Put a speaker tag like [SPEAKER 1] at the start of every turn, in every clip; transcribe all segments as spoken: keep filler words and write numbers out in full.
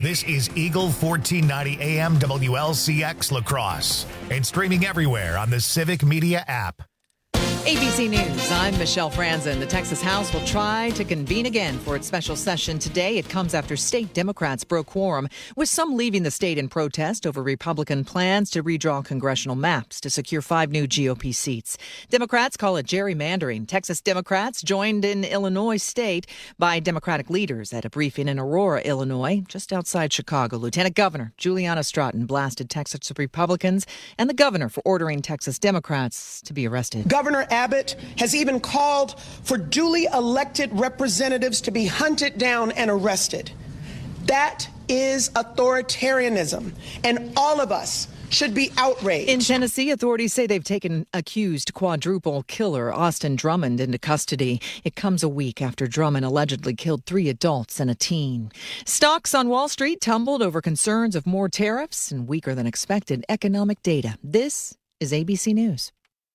[SPEAKER 1] This is Eagle fourteen ninety A M W L C X La Crosse and streaming everywhere on the Civic Media app.
[SPEAKER 2] A B C News, I'm Michelle Franzen. The Texas House will try to convene again for its special session today. It comes after state Democrats broke quorum, with some leaving the state in protest over Republican plans to redraw congressional maps to secure five new G O P seats. Democrats call it gerrymandering. Texas Democrats joined in Illinois state by Democratic leaders at a briefing in Aurora, Illinois, just outside Chicago. Lieutenant Governor Juliana Stratton blasted Texas Republicans and the governor for ordering Texas Democrats to be arrested.
[SPEAKER 3] Governor Abbott has even called for duly elected representatives to be hunted down and arrested. That is authoritarianism, and all of us should be outraged.
[SPEAKER 2] In Tennessee, authorities say they've taken accused quadruple killer Austin Drummond into custody. It comes a week after Drummond allegedly killed three adults and a teen. Stocks on Wall Street tumbled over concerns of more tariffs and weaker than expected economic data. This is A B C News.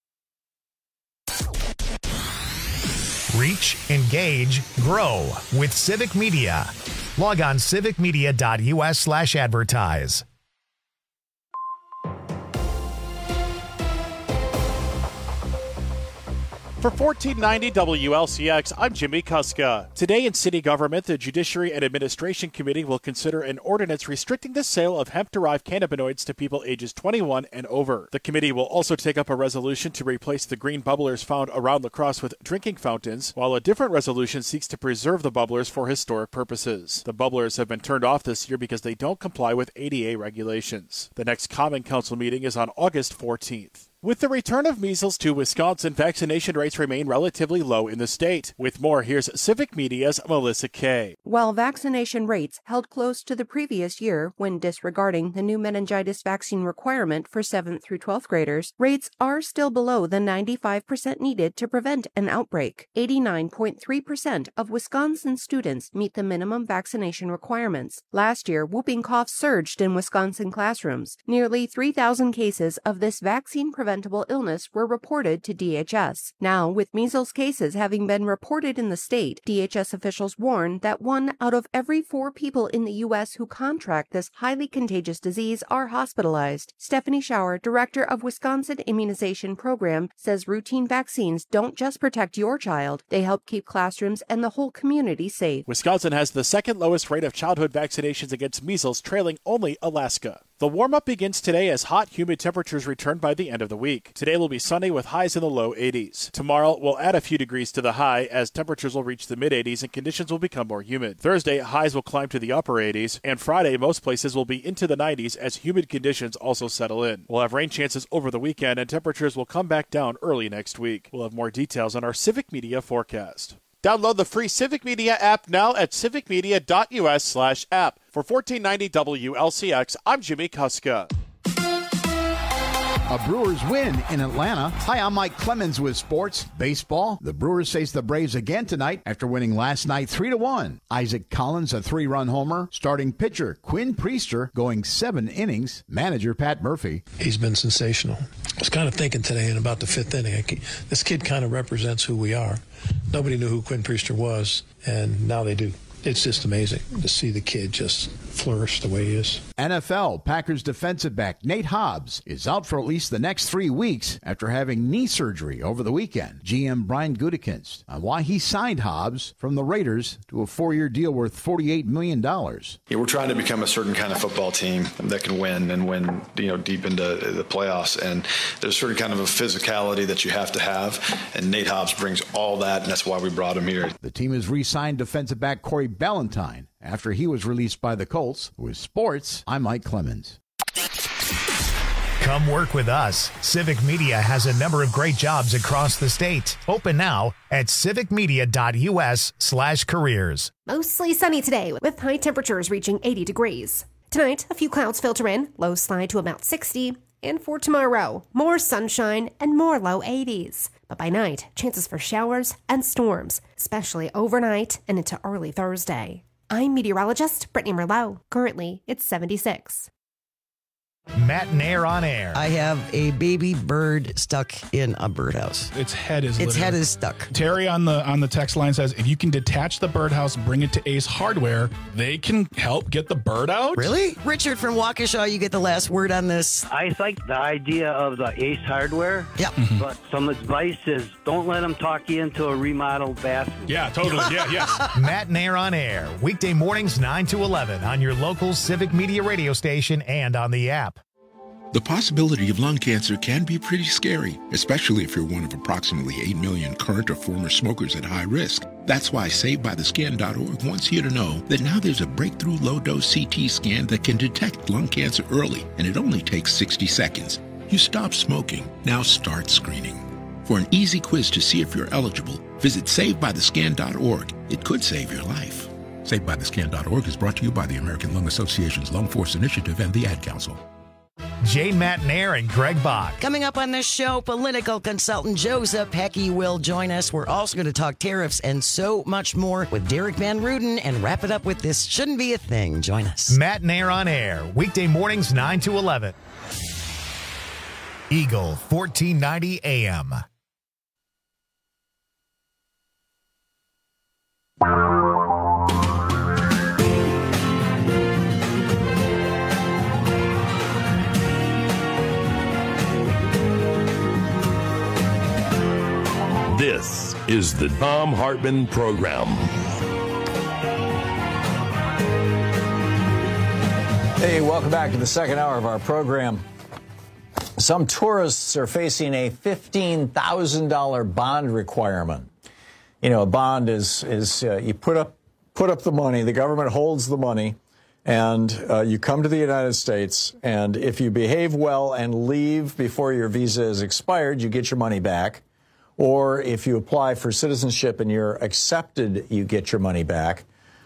[SPEAKER 1] Reach, engage, grow with Civic Media. Log on civicmedia.us slash advertise.
[SPEAKER 4] For fourteen ninety W L C X, I'm Jimmy Kuska. Today in city government, the Judiciary and Administration Committee will consider an ordinance restricting the sale of hemp-derived cannabinoids to people ages twenty-one and over. The committee will also take up a resolution to replace the green bubblers found around La Crosse with drinking fountains, while a different resolution seeks to preserve the bubblers for historic purposes. The bubblers have been turned off this year because they don't comply with A D A regulations. The next Common Council meeting is on August fourteenth. With the return of measles to Wisconsin, vaccination rates remain relatively low in the state. With more, here's Civic Media's Melissa Kay.
[SPEAKER 5] While vaccination rates held close to the previous year when disregarding the new meningitis vaccine requirement for seventh through twelfth graders, rates are still below the ninety-five percent needed to prevent an outbreak. eighty-nine point three percent of Wisconsin students meet the minimum vaccination requirements. Last year, whooping cough surged in Wisconsin classrooms. Nearly three thousand cases of this vaccine preventable illness were reported to D H S. Now, with measles cases having been reported in the state, D H S officials warn that one out of every four people in the U S who contract this highly contagious disease are hospitalized. Stephanie Schauer, director of Wisconsin Immunization Program, says routine vaccines don't just protect your child, they help keep classrooms and the whole community safe.
[SPEAKER 4] Wisconsin has the second lowest rate of childhood vaccinations against measles, trailing only Alaska. The warm-up begins today as hot, humid temperatures return by the end of the week. Today will be sunny with highs in the low eighties. Tomorrow will add a few degrees to the high as temperatures will reach the mid-eighties and conditions will become more humid. Thursday, highs will climb to the upper eighties, and Friday, most places will be into the nineties as humid conditions also settle in. We'll have rain chances over the weekend and temperatures will come back down early next week. We'll have more details on our Civic Media forecast. Download the free Civic Media app now at civicmedia.us slash app. For fourteen ninety W L C X, I'm Jimmy Kuska.
[SPEAKER 6] A Brewers win in Atlanta. Hi, I'm Mike Clemens with sports. Baseball. The Brewers face the Braves again tonight after winning last night three to one. Isaac Collins, a three-run homer. Starting pitcher Quinn Priester going seven innings. Manager Pat Murphy.
[SPEAKER 7] He's been sensational. I was kind of thinking today in about the fifth inning, this kid kind of represents who we are. Nobody knew who Quinn Priester was, and now they do. It's just amazing to see the kid just flourish the way he is.
[SPEAKER 6] N F L Packers defensive back Nate Hobbs is out for at least the next three weeks after having knee surgery over the weekend. G M Brian Gutekunst on why he signed Hobbs from the Raiders to a four-year deal worth forty-eight million dollars.
[SPEAKER 8] Yeah, we're trying to become a certain kind of football team that can win and win, you know, deep into the playoffs. And there's a certain kind of a physicality that you have to have. And Nate Hobbs brings all that, and that's why we brought him here.
[SPEAKER 6] The team has re-signed defensive back Corey Ballantyne after he was released by the Colts. With sports, I'm Mike Clemens.
[SPEAKER 1] Come work with us. Civic Media has a number of great jobs across the state. Open now at civicmedia.us slash careers.
[SPEAKER 9] Mostly sunny today with high temperatures reaching eighty degrees. Tonight, a few clouds filter in, low slide to about sixty. And for tomorrow, more sunshine and more low eighties. But by night, chances for showers and storms, especially overnight and into early Thursday. I'm meteorologist Brittany Merlot. Currently, it's seventy-six.
[SPEAKER 1] Matt Nair on air.
[SPEAKER 10] I have a baby bird stuck in a birdhouse.
[SPEAKER 11] Its head is
[SPEAKER 10] Its
[SPEAKER 11] literally.
[SPEAKER 10] head is stuck.
[SPEAKER 11] Terry on the on the text line says, if you can detach the birdhouse, bring it to Ace Hardware, they can help get the bird out.
[SPEAKER 10] Really? Richard from Waukesha, you get the last word on this.
[SPEAKER 12] I like the idea of the Ace Hardware.
[SPEAKER 10] Yeah.
[SPEAKER 11] Mm-hmm.
[SPEAKER 12] But some advice is don't let them talk you into a remodeled bathroom.
[SPEAKER 11] Yeah, totally. Yeah, yeah.
[SPEAKER 1] Matt Nair on air. Weekday mornings nine to eleven on your local Civic Media radio station and on the app.
[SPEAKER 13] The possibility of lung cancer can be pretty scary, especially if you're one of approximately eight million current or former smokers at high risk. That's why Saved By The Scan dot org wants you to know that now there's a breakthrough low-dose C T scan that can detect lung cancer early, and it only takes sixty seconds. You stop smoking, now start screening. For an easy quiz to see if you're eligible, visit Saved By The Scan dot org. It could save your life. Saved By The Scan dot org is brought to you by the American Lung Association's Lung Force Initiative and the Ad Council.
[SPEAKER 1] Jay, Matt Nair, and Greg Bach.
[SPEAKER 10] Coming up on this show, political consultant Joseph Hecky will join us. We're also going to talk tariffs and so much more with Derek Van Ruden and wrap it up with This Shouldn't Be a Thing. Join us.
[SPEAKER 1] Matt Nair on air. Weekday mornings nine to eleven. Eagle fourteen ninety A M.
[SPEAKER 14] This is the Thom Hartmann Program.
[SPEAKER 15] Hey, welcome back to the second hour of our program. Some tourists are facing a fifteen thousand dollars bond requirement. You know, a bond is is uh, you put up put up the money, the government holds the money, and uh, you come to the United States, and if you behave well and leave before your visa is expired, you get your money back. Or if you apply for citizenship and you're accepted, you get your money back.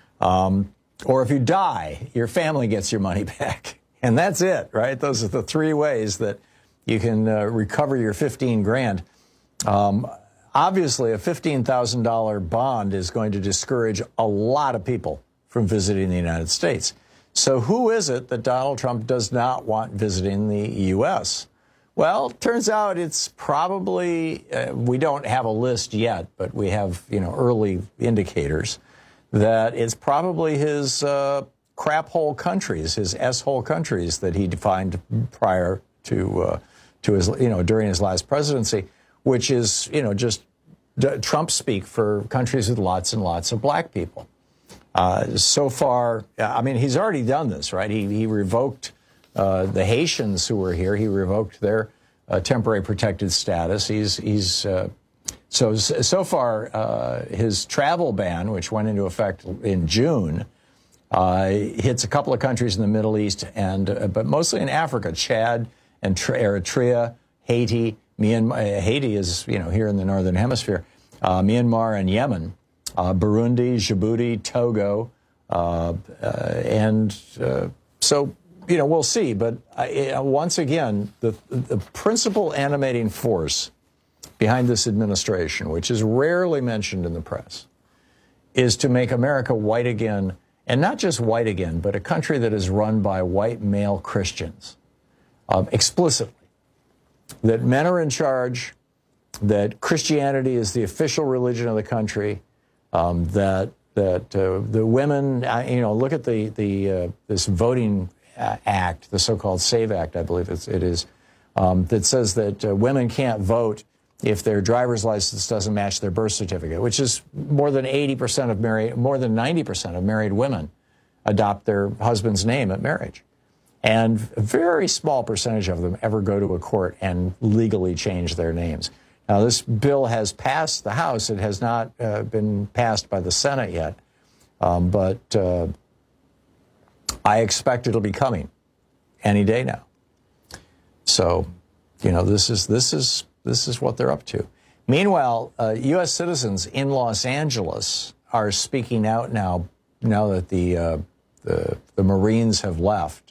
[SPEAKER 15] Um, or if you die, your family gets your money back. And that's it, right? Those are the three ways that you can uh, recover your fifteen grand. Um, obviously, a fifteen thousand dollars bond is going to discourage a lot of people from visiting the United States. So who is it that Donald Trump does not want visiting the U S? Well, turns out it's probably, uh, we don't have a list yet, but we have, you know, early indicators that it's probably his uh, crap hole countries, his S-hole countries that he defined prior to, uh, to his, you know, during his last presidency, which is, you know, just d- Trump speak for countries with lots and lots of black people. Uh, so far, I mean, he's already done this, right? He, he revoked Uh, the Haitians who were here, he revoked their uh, temporary protected status. He's he's uh, so so far uh, his travel ban, which went into effect in June, uh, hits a couple of countries in the Middle East and uh, but mostly in Africa, Chad and Eritrea, Haiti, Myanmar. Uh, Haiti is you know here in the northern hemisphere, uh, Myanmar and Yemen, uh, Burundi, Djibouti, Togo, uh, uh, and uh, so. You know, we'll see. But uh, once again, the, the principal animating force behind this administration, which is rarely mentioned in the press, is to make America white again, and not just white again, but a country that is run by white male Christians, um, explicitly. That men are in charge, that Christianity is the official religion of the country, um, that that uh, the women, uh, you know, look at the the uh, this voting Act, the so-called SAVE Act, I believe it's, it is, um, that says that uh, women can't vote if their driver's license doesn't match their birth certificate, which is more than eighty percent of married, more than ninety percent of married women adopt their husband's name at marriage. And a very small percentage of them ever go to a court and legally change their names. Now, this bill has passed the House. It has not uh, been passed by the Senate yet, um, but... Uh, I expect it'll be coming any day now. So, you know, this is this is this is what they're up to. Meanwhile, uh, U S citizens in Los Angeles are speaking out now. Now that the uh, the, the Marines have left,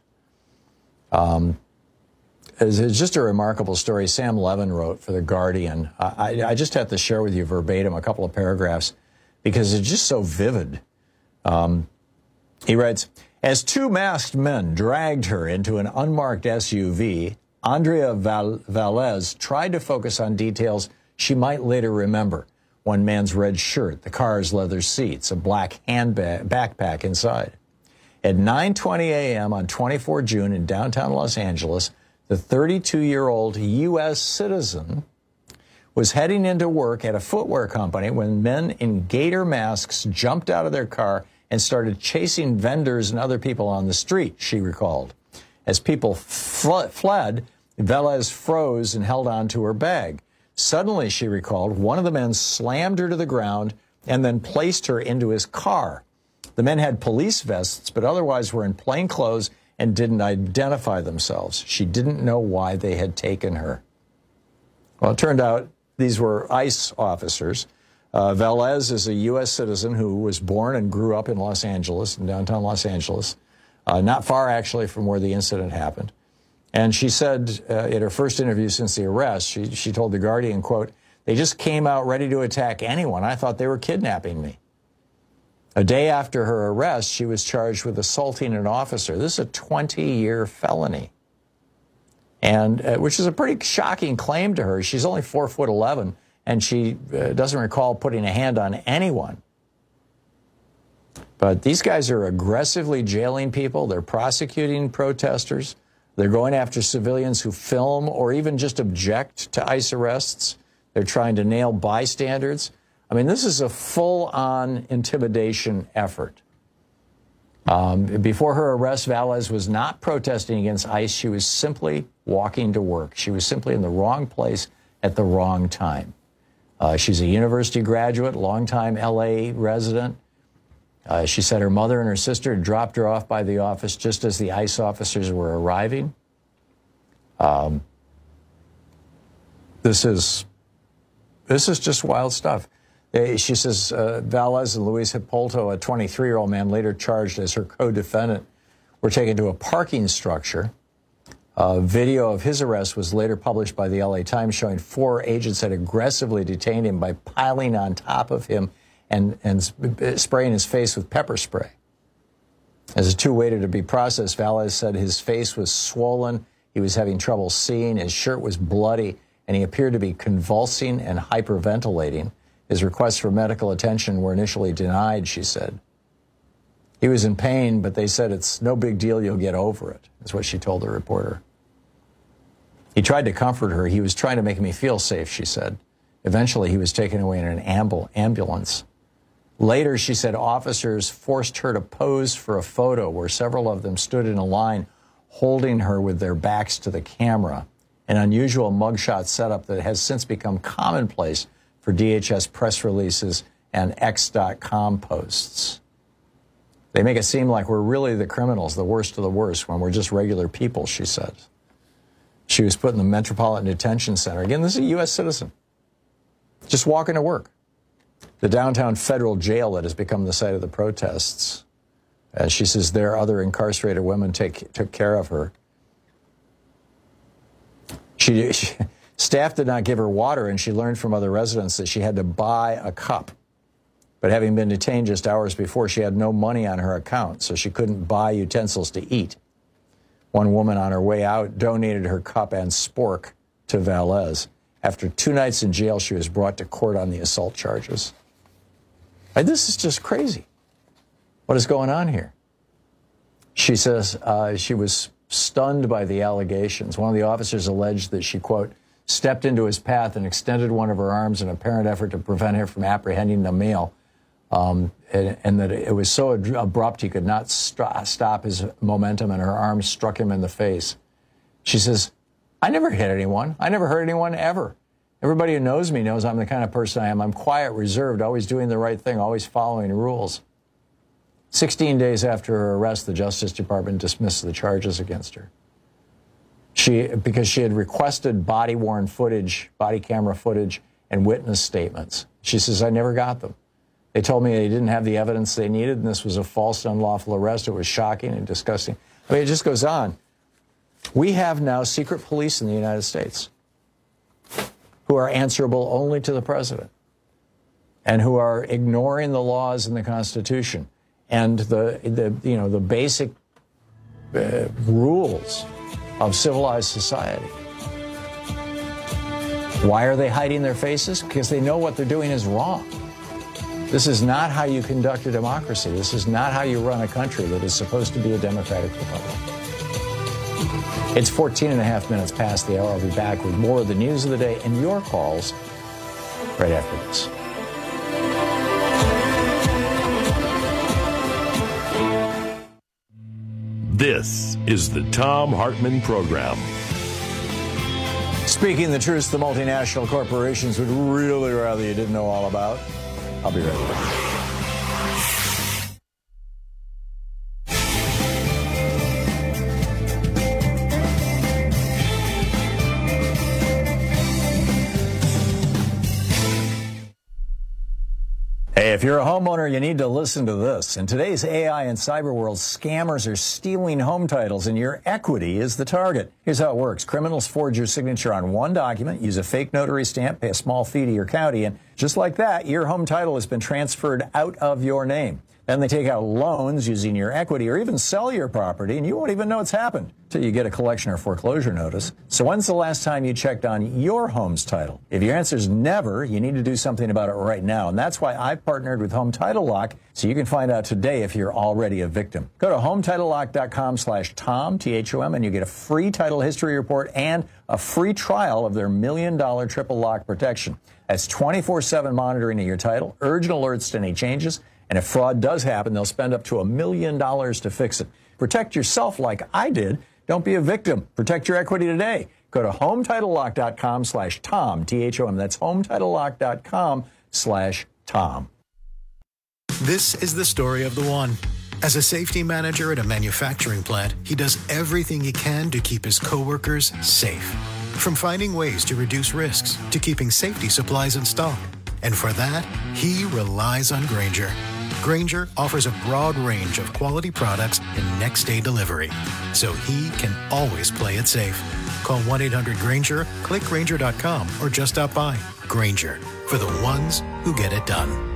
[SPEAKER 15] um, it's, it's just a remarkable story. Sam Levin wrote for The Guardian. I, I just have to share with you verbatim a couple of paragraphs because it's just so vivid. Um, he writes. As two masked men dragged her into an unmarked S U V, Andrea Val- Velez tried to focus on details she might later remember. One man's red shirt, the car's leather seats, a black handbag, backpack inside. At nine twenty a.m. on the twenty-fourth of June in downtown Los Angeles, the thirty-two-year-old U S citizen was heading into work at a footwear company when men in gator masks jumped out of their car and started chasing vendors and other people on the street, she recalled. As people fl- fled, Velez froze and held on to her bag. Suddenly, she recalled, one of the men slammed her to the ground and then placed her into his car. The men had police vests, but otherwise were in plain clothes and didn't identify themselves. She didn't know why they had taken her. Well, it turned out these were ICE officers. Uh, Velez is a U S citizen who was born and grew up in Los Angeles, in downtown Los Angeles, uh, not far actually from where the incident happened. And she said uh, in her first interview since the arrest, she, she told The Guardian, quote, "They just came out ready to attack anyone. I thought they were kidnapping me." A day after her arrest, she was charged with assaulting an officer. This is a twenty-year felony, and uh, which is a pretty shocking claim to her. She's only four foot eleven, and she uh, doesn't recall putting a hand on anyone. But these guys are aggressively jailing people. They're prosecuting protesters. They're going after civilians who film or even just object to ICE arrests. They're trying to nail bystanders. I mean, this is a full-on intimidation effort. Um, before her arrest, Velez was not protesting against ICE. She was simply walking to work. She was simply in the wrong place at the wrong time. Uh, she's a university graduate, longtime L A resident. Uh, she said her mother and her sister dropped her off by the office just as the ICE officers were arriving. Um, this is this is just wild stuff. They, she says uh, Velez and Luis Hipólito, a twenty-three-year-old man later charged as her co-defendant, were taken to a parking structure. A video of his arrest was later published by the L A Times showing four agents had aggressively detained him by piling on top of him and, and spraying his face with pepper spray. As the two waited to be processed, Velez said his face was swollen, he was having trouble seeing, his shirt was bloody, and he appeared to be convulsing and hyperventilating. His requests for medical attention were initially denied, she said. He was in pain, but they said it's no big deal, you'll get over it, is what she told the reporter. He tried to comfort her. He was trying to make me feel safe, she said. Eventually, he was taken away in an ambul- ambulance. Later, she said officers forced her to pose for a photo where several of them stood in a line holding her with their backs to the camera, an unusual mugshot setup that has since become commonplace for D H S press releases and X dot com posts. They make it seem like we're really the criminals, the worst of the worst, when we're just regular people, she said. She was put in the Metropolitan Detention Center. Again, this is a U S citizen, just walking to work. The downtown federal jail that has become the site of the protests. As she says, there other incarcerated women take, took care of her. She, she, staff did not give her water, and she learned from other residents that she had to buy a cup. But having been detained just hours before, she had no money on her account, so she couldn't buy utensils to eat. One woman on her way out donated her cup and spork to Velez. After two nights in jail, she was brought to court on the assault charges. And this is just crazy. What is going on here? She says uh, she was stunned by the allegations. One of the officers alleged that she, quote, stepped into his path and extended one of her arms in an apparent effort to prevent him from apprehending the male, um, and, and that it was so abrupt he could not st- stop his momentum, and her arm struck him in the face. She says, I never hit anyone. I never hurt anyone ever. Everybody who knows me knows I'm the kind of person I am. I'm quiet, reserved, always doing the right thing, always following rules. Sixteen days after her arrest, the Justice Department dismissed the charges against her. She, because she had requested body-worn footage, body camera footage, and witness statements. She says, I never got them. They told me they didn't have the evidence they needed, and this was a false, unlawful arrest. It was shocking and disgusting. I mean, it just goes on. We have now secret police in the United States who are answerable only to the president and who are ignoring the laws and the Constitution and the, the you know, the basic uh, rules of civilized society. Why are they hiding their faces? Because they know what they're doing is wrong. This is not how you conduct a democracy. This is not how you run a country that is supposed to be a democratic republic. It's fourteen and a half minutes past the hour. I'll be back with more of the news of the day and your calls right after this.
[SPEAKER 14] This is the Thom Hartmann Program.
[SPEAKER 15] Speaking the truth, the multinational corporations would really rather you didn't know all about. I'll be right back. Hey, if you're a homeowner, you need to listen to this. In today's A I and cyber world, scammers are stealing home titles, and your equity is the target. Here's how it works. Criminals forge your signature on one document, use a fake notary stamp, pay a small fee to your county, and just like that, your home title has been transferred out of your name. Then they take out loans using your equity or even sell your property, and you won't even know it's happened until you get a collection or foreclosure notice. So when's the last time you checked on your home's title? If your answer is never, you need to do something about it right now. And that's why I've partnered with Home Title Lock, so you can find out today if you're already a victim. Go to home title lock dot com slash Tom, T H O M, and you get a free title history report and a free trial of their million dollar triple lock protection. That's twenty-four seven monitoring of your title, urgent alerts to any changes, and if fraud does happen, they'll spend up to a million dollars to fix it. Protect yourself like I did. Don't be a victim. Protect your equity today. Go to home title lock dot com slash Tom, T H O M. That's home title lock dot com slash Tom.
[SPEAKER 16] This is the story of the one. As a safety manager at a manufacturing plant, he does everything he can to keep his coworkers safe. From finding ways to reduce risks to keeping safety supplies in stock. And for that, he relies on Grainger. Grainger offers a broad range of quality products and next-day delivery, so he can always play it safe. Call one eight hundred Grainger, click Grainger dot com, or just stop by. Grainger, for the ones who get it done.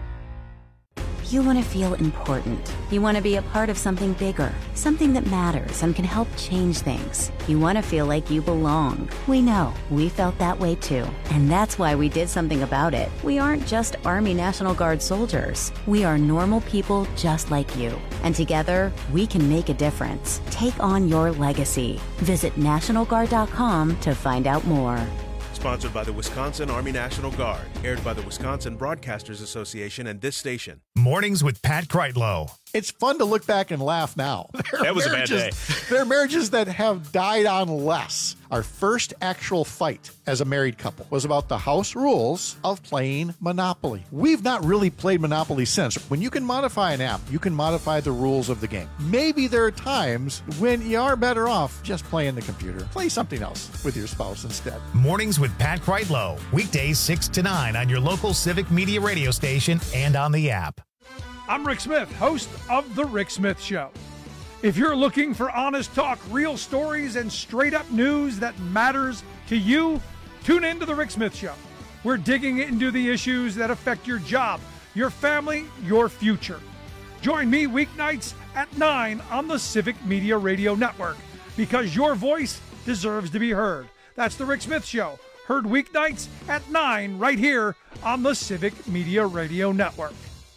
[SPEAKER 17] You want to feel important. You want to be a part of something bigger, something that matters and can help change things. You want to feel like you belong. We know. We felt that way too. And that's why we did something about it. We aren't just Army National Guard soldiers. We are normal people just like you. And together, we can make a difference. Take on your legacy. Visit National Guard dot com to find out more.
[SPEAKER 18] Sponsored by the Wisconsin Army National Guard. Aired by the Wisconsin Broadcasters Association and this station.
[SPEAKER 1] Mornings with Pat Kreitlow.
[SPEAKER 19] It's fun to look back and laugh now.
[SPEAKER 4] That was a bad day.
[SPEAKER 19] There are marriages that have died on less. Our first actual fight as a married couple was about the house rules of playing Monopoly. We've not really played Monopoly since. When you can modify an app, you can modify the rules of the game. Maybe there are times when you are better off just playing the computer. Play something else with your spouse instead.
[SPEAKER 1] Mornings with Pat Kreitlow. Weekdays six to nine on your local Civic Media radio station and on the app.
[SPEAKER 20] I'm Rick Smith, host of The Rick Smith Show. If you're looking for honest talk, real stories, and straight-up news that matters to you, tune in to The Rick Smith Show. We're digging into the issues that affect your job, your family, your future. Join me weeknights at nine on the Civic Media Radio Network, because your voice deserves to be heard. That's The Rick Smith Show, heard weeknights at nine right here on the Civic Media Radio Network.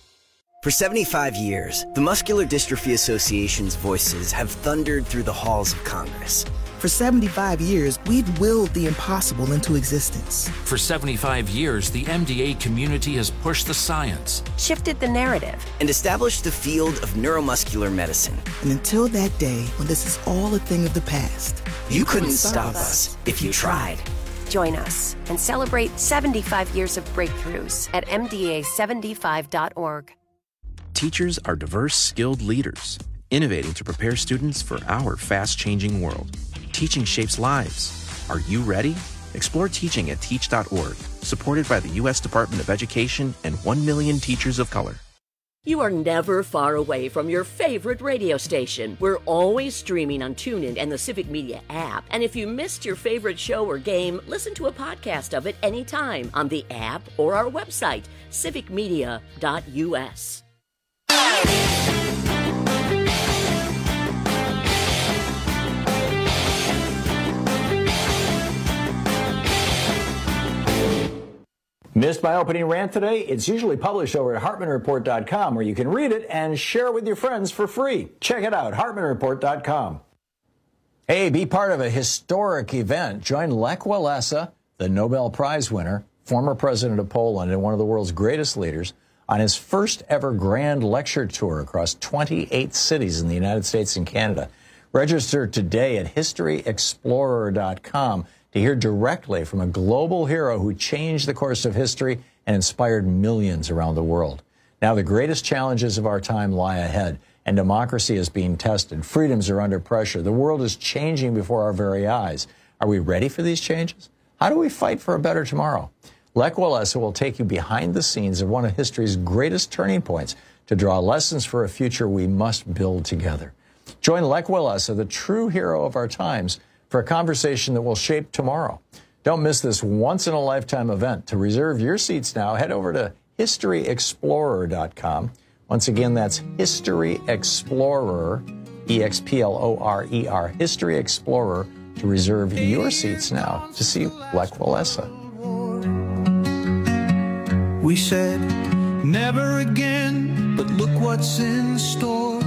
[SPEAKER 21] For seventy-five years, the Muscular Dystrophy Association's voices have thundered through the halls of Congress.
[SPEAKER 22] For seventy-five years, we've willed the impossible into existence.
[SPEAKER 23] For seventy-five years, the M D A community has pushed the science,
[SPEAKER 21] shifted the narrative, and established the field of neuromuscular medicine.
[SPEAKER 22] And until that day when this is all a thing of the past,
[SPEAKER 21] you, you couldn't, couldn't stop us if you tried.
[SPEAKER 24] Join us and celebrate seventy-five years of breakthroughs at M D A seventy-five dot org.
[SPEAKER 25] Teachers are diverse, skilled leaders, innovating to prepare students for our fast-changing world. Teaching shapes lives. Are you ready? Explore teaching at teach dot org, supported by the U S Department of Education and one million teachers of color.
[SPEAKER 26] You are never far away from your favorite radio station. We're always streaming on TuneIn and the Civic Media app. And if you missed your favorite show or game, listen to a podcast of it anytime on the app or our website, civic media dot U S.
[SPEAKER 15] Missed my opening rant today? It's usually published over at Hartman Report dot com, where you can read it and share it with your friends for free. Check it out, Hartman Report dot com. Hey, be part of a historic event. Join Lech Walesa, the Nobel Prize winner, former president of Poland and one of the world's greatest leaders, on his first ever grand lecture tour across twenty-eight cities in the United States and Canada. Register today at History Explorer dot com to hear directly from a global hero who changed the course of history and inspired millions around the world. Now the greatest challenges of our time lie ahead, and democracy is being tested. Freedoms are under pressure. The world is changing before our very eyes. Are we ready for these changes? How do we fight for a better tomorrow? Lech Walesa will take you behind the scenes of one of history's greatest turning points to draw lessons for a future we must build together. Join Lech Walesa, the true hero of our times, for a conversation that will shape tomorrow. Don't miss this once-in-a-lifetime event. To reserve your seats now, head over to History Explorer dot com. Once again, that's History Explorer, E X P L O R E R, History Explorer, to reserve your seats now to see Lech Walesa.
[SPEAKER 2] We said, never again, but look what's in store.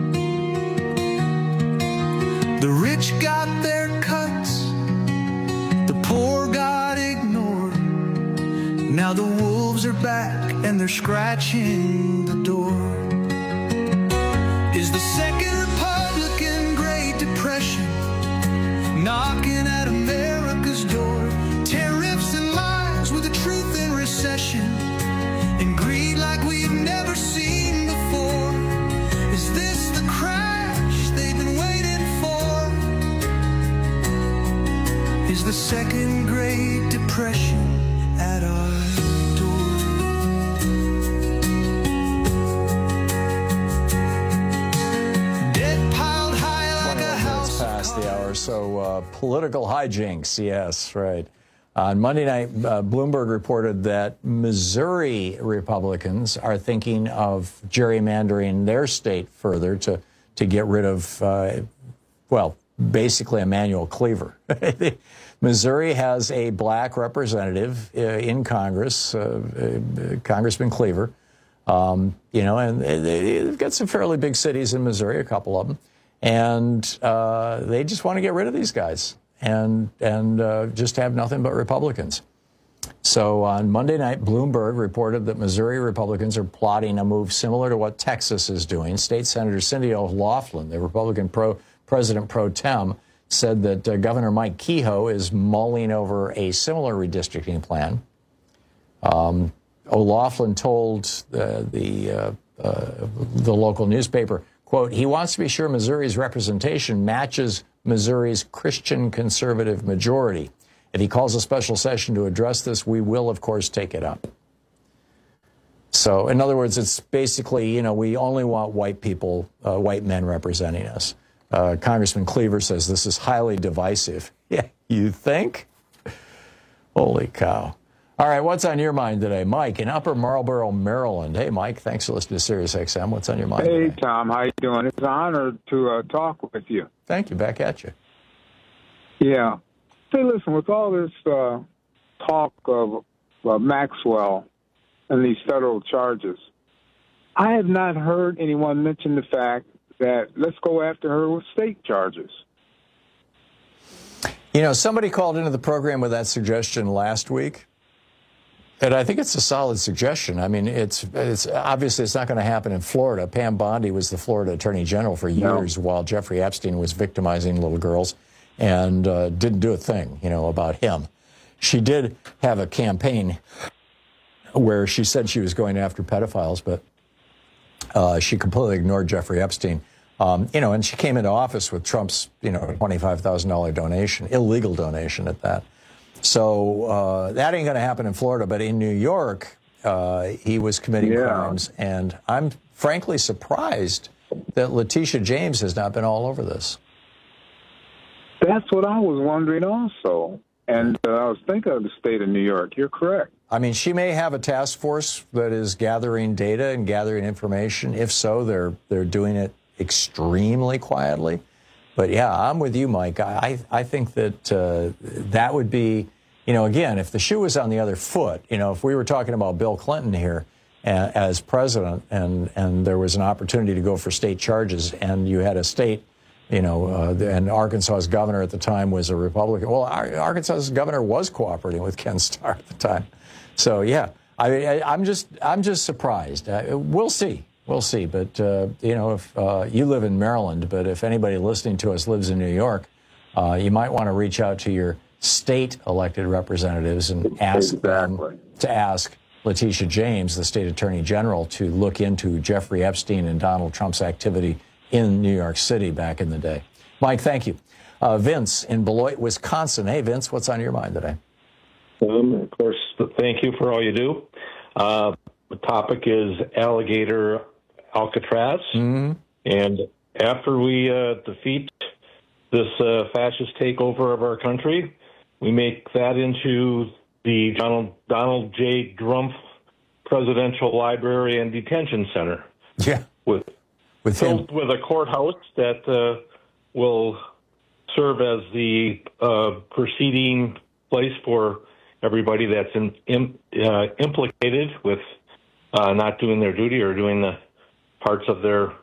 [SPEAKER 2] The rich got their cuts, the poor got ignored. Now the wolves are back and they're scratching the door. Is the Second Republican Great Depression knocking at America's door? Tariffs and lies with the truth in recession, and greed like we've never seen before. Is this the crash they've been waiting for? Is the Second Great Depression at our door? Dead piled high like a house.
[SPEAKER 15] Past the hour, so uh, political hijinks, yes, right. On Monday night, uh, Bloomberg reported that Missouri Republicans are thinking of gerrymandering their state further to, to get rid of, uh, well, basically Emanuel Cleaver. Missouri has a black representative uh, in Congress, uh, uh, Congressman Cleaver, um, you know, and they, they've got some fairly big cities in Missouri, a couple of them, and uh, they just want to get rid of these guys and and uh, just have nothing but Republicans. So on Monday night, Bloomberg reported that Missouri Republicans are plotting a move similar to what Texas is doing. State Senator Cindy O'Loughlin, the Republican pro president pro tem, said that uh, Governor Mike Kehoe is mulling over a similar redistricting plan. Um, O'Loughlin told uh, the uh, uh, the local newspaper, quote, he wants to be sure Missouri's representation matches Missouri's Christian conservative majority. If he calls a special session to address this, we will, of course, take it up. So, in other words, it's basically, you know, we only want white people, uh, white men representing us. Uh, Congressman Cleaver says this is highly divisive. Yeah, you think? Holy cow. All right, what's on your mind today? Mike in Upper Marlboro, Maryland. Hey, Mike, thanks for listening to Sirius X M. What's on your mind
[SPEAKER 3] Hey,
[SPEAKER 15] today?
[SPEAKER 3] Tom, how you doing? It's an honor to uh, talk with you.
[SPEAKER 15] Thank you. Back at you.
[SPEAKER 3] Yeah. Hey, listen, with all this uh, talk of uh, Maxwell and these federal charges, I have not heard anyone mention the fact that let's go after her with state charges.
[SPEAKER 15] You know, somebody called into the program with that suggestion last week, and I think it's a solid suggestion. I mean, it's it's obviously it's not going to happen in Florida. Pam Bondi was the Florida Attorney General for years no. while Jeffrey Epstein was victimizing little girls and uh, didn't do a thing, you know, about him. She did have a campaign where she said she was going after pedophiles, but uh, she completely ignored Jeffrey Epstein. Um, you know, and she came into office with Trump's, you know, twenty-five thousand dollars donation, illegal donation at that. So uh, that ain't going to happen in Florida, but in New York, uh, he was committing yeah. crimes. And I'm frankly surprised that Letitia James has not been all over this.
[SPEAKER 3] That's what I was wondering also. And uh, I was thinking of the state of New York. You're correct.
[SPEAKER 15] I mean, she may have a task force that is gathering data and gathering information. If so, they're they're doing it extremely quietly. But yeah, I'm with you, Mike. I I think that uh, that would be, you know, again, if the shoe was on the other foot, you know, if we were talking about Bill Clinton here uh, as president, and and there was an opportunity to go for state charges, and you had a state, you know, uh, and Arkansas's governor at the time was a Republican. Well, Arkansas's governor was cooperating with Ken Starr at the time. So yeah, I, I I'm just I'm just surprised. Uh, we'll see. We'll see, but, uh, you know, if uh, you live in Maryland, but if anybody listening to us lives in New York, uh, you might want to reach out to your state elected representatives and ask exactly. them to ask Letitia James, the state attorney general, to look into Jeffrey Epstein and Donald Trump's activity in New York City back in the day. Mike, thank you. Uh, Vince in Beloit, Wisconsin. Hey, Vince, what's on your mind today?
[SPEAKER 5] Um, of course, thank you for all you do. Uh, the topic is alligator Alcatraz,
[SPEAKER 15] mm-hmm.
[SPEAKER 5] and after we uh, defeat this uh, fascist takeover of our country, we make that into the Donald, Donald J. Trump Presidential Library and Detention Center.
[SPEAKER 15] Yeah,
[SPEAKER 5] with
[SPEAKER 15] with
[SPEAKER 5] filled with a courthouse that uh, will serve as the uh, proceeding place for everybody that's in, in, uh, implicated with uh, not doing their duty or doing the parts of their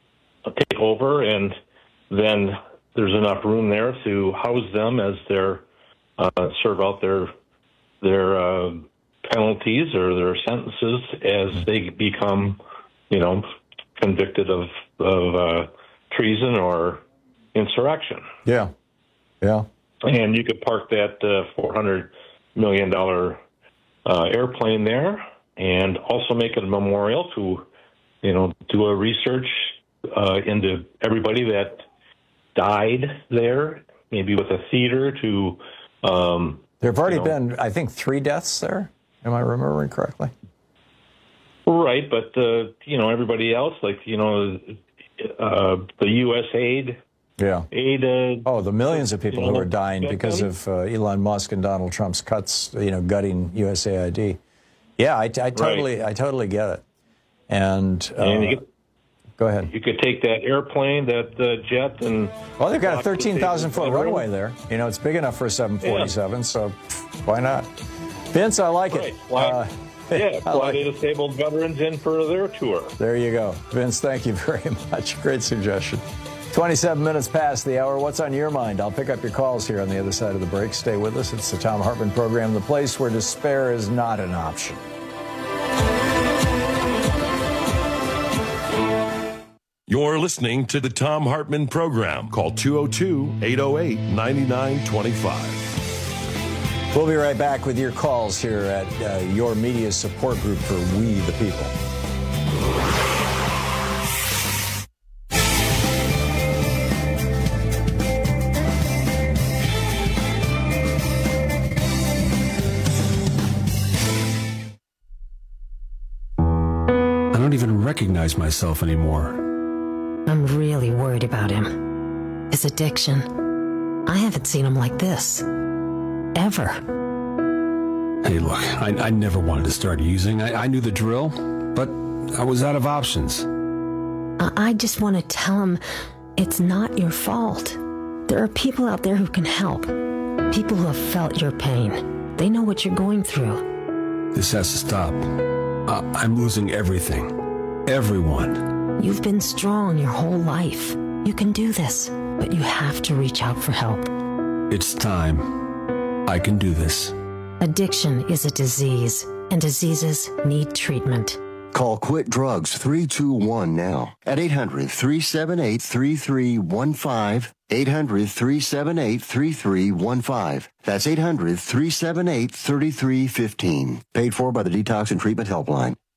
[SPEAKER 5] takeover, and then there's enough room there to house them as their uh, serve out their their uh, penalties or their sentences as they become, you know, convicted of of uh, treason or insurrection.
[SPEAKER 15] Yeah, yeah.
[SPEAKER 5] And you could park that uh, four hundred million dollar uh, airplane there, and also make it a memorial to, you know, do a research uh, into everybody that died there, maybe with a theater to... Um,
[SPEAKER 15] there have already
[SPEAKER 5] you know,
[SPEAKER 15] been, I think, three deaths there. Am I remembering correctly?
[SPEAKER 5] Right, but, uh, you know, everybody else, like, you know, uh, the U S aid...
[SPEAKER 15] Yeah.
[SPEAKER 5] Aid, uh,
[SPEAKER 15] oh, the millions of people
[SPEAKER 5] you know,
[SPEAKER 15] who are dying because of uh, Elon Musk and Donald Trump's cuts, you know, gutting U S A I D. Yeah, I, I totally, right. I totally get it. And, uh,
[SPEAKER 5] and you could,
[SPEAKER 15] go ahead.
[SPEAKER 5] You could take that airplane, that uh, jet, and
[SPEAKER 15] well, they've got a thirteen thousand foot runway there. You know, it's big enough for a seven forty-seven, yeah. So why not? Vince, I like
[SPEAKER 5] right.
[SPEAKER 15] it.
[SPEAKER 5] Fly,
[SPEAKER 15] uh,
[SPEAKER 5] yeah, fly like the disabled veterans in for their tour.
[SPEAKER 15] There you go, Vince. Thank you very much. Great suggestion. twenty-seven minutes past the hour. What's on your mind? I'll pick up your calls here on the other side of the break. Stay with us. It's the Thom Hartmann Program, the place where despair is not an option.
[SPEAKER 14] You're listening to the Thom Hartmann Program. Call two oh two, eight oh eight, nine nine two five.
[SPEAKER 15] We'll be right back with your calls here at uh, your media support group for We the People.
[SPEAKER 6] I don't even recognize myself anymore.
[SPEAKER 7] I'm really worried about him. His addiction. I haven't seen him like this. Ever.
[SPEAKER 6] Hey, look, I, I never wanted to start using. I, I knew the drill, but I was out of options.
[SPEAKER 7] I, I just want to tell him it's not your fault. There are people out there who can help. People who have felt your pain. They know what you're going through.
[SPEAKER 6] This has to stop. I, I'm losing everything. Everyone.
[SPEAKER 7] You've been strong your whole life. You can do this, but you have to reach out for help.
[SPEAKER 6] It's time. I can do this.
[SPEAKER 7] Addiction is a disease, and diseases need treatment.
[SPEAKER 8] Call Quit Drugs three two one now at eight hundred, three seven eight, three three one five, eight hundred, three seven eight, three three one five. That's eight hundred, three seven eight, three three one five. Paid for by the Detox and Treatment Helpline.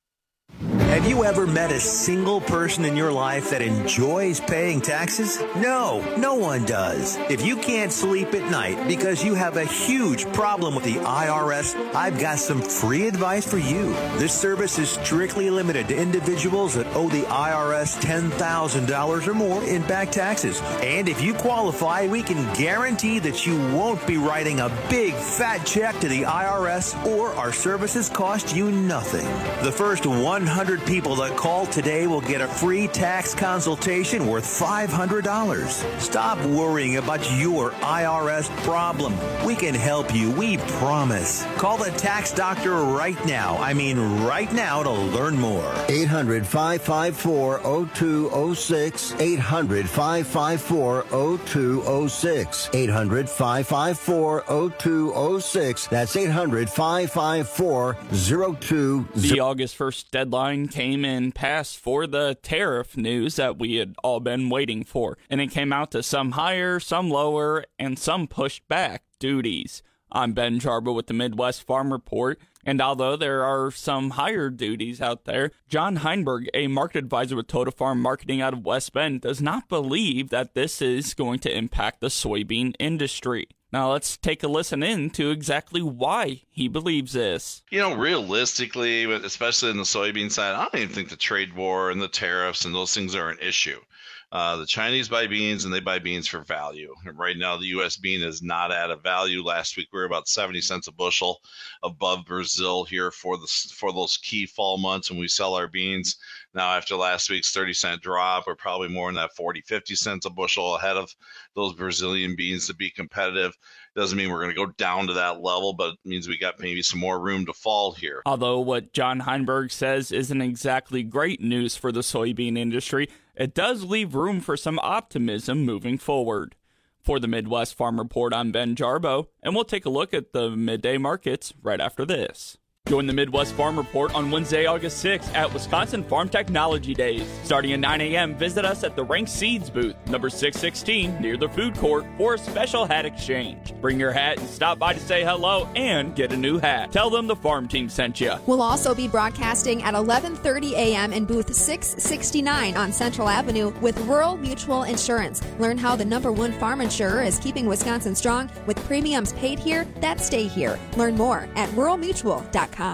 [SPEAKER 9] Have you ever met a single person in your life that enjoys paying taxes? No, no one does. If you can't sleep at night because you have a huge problem with the I R S, I've got some free advice for you. This service is strictly limited to individuals that owe the I R S ten thousand dollars or more in back taxes. And if you qualify, we can guarantee that you won't be writing a big fat check to the I R S, or our services cost you nothing. The first one hundred people that call today will get a free tax consultation worth five hundred dollars. Stop worrying about your I R S problem. We can help you, we promise. Call the tax doctor right now. I mean right now to learn more.
[SPEAKER 8] eight hundred, five five four, zero two zero six. eight hundred, five five four, zero two zero six. eight hundred, five five four, zero two zero six. That's eight hundred, five five four, zero two zero six.
[SPEAKER 10] The August first deadline came in passed for the tariff news that we had all been waiting for, and it came out to some higher, some lower, and some pushed back duties. I'm Ben Jarbo with the Midwest Farm Report, and although there are some higher duties out there, John Heinberg, a market advisor with Total Farm Marketing out of West Bend, does not believe that this is going to impact the soybean industry. Now let's take a listen in to exactly why he believes this.
[SPEAKER 11] You know, realistically, especially in the soybean side, I don't even think the trade war and the tariffs and those things are an issue. Uh, the Chinese buy beans and they buy beans for value. And right now, the U S bean is not at a value. Last week, we were about seventy cents a bushel above Brazil here for the for those key fall months when we sell our beans. Now, after last week's thirty cent drop, we're probably more in that forty, fifty cents a bushel ahead of those Brazilian beans to be competitive. Doesn't mean we're going to go down to that level, but it means we got maybe some more room to fall here.
[SPEAKER 10] Although what John Heinberg says isn't exactly great news for the soybean industry, it does leave room for some optimism moving forward. For the Midwest Farm Report, I'm Ben Jarbo, and we'll take a look at the midday markets right after this. Join the Midwest Farm Report on Wednesday, August sixth at Wisconsin Farm Technology Days. Starting at nine a.m., visit us at the Rank Seeds booth, number six sixteen, near the food court, for a special hat exchange. Bring your hat and stop by to say hello and get a new hat. Tell them the farm team sent you.
[SPEAKER 12] We'll also be broadcasting at eleven thirty a.m. in booth six sixty-nine on Central Avenue with Rural Mutual Insurance. Learn how the number one farm insurer is keeping Wisconsin strong with premiums paid here that stay here. Learn more at rural mutual dot com.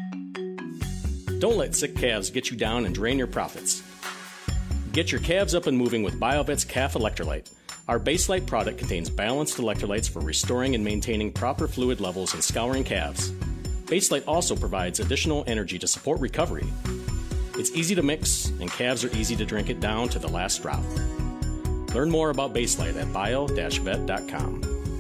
[SPEAKER 13] Don't let sick calves get you down and drain your profits. Get your calves up and moving with BioVet's Calf Electrolyte. Our Baselite product contains balanced electrolytes for restoring and maintaining proper fluid levels in scouring calves. Baselite also provides additional energy to support recovery. It's easy to mix, and calves are easy to drink it down to the last drop. Learn more about Baselite at bio dash vet dot com.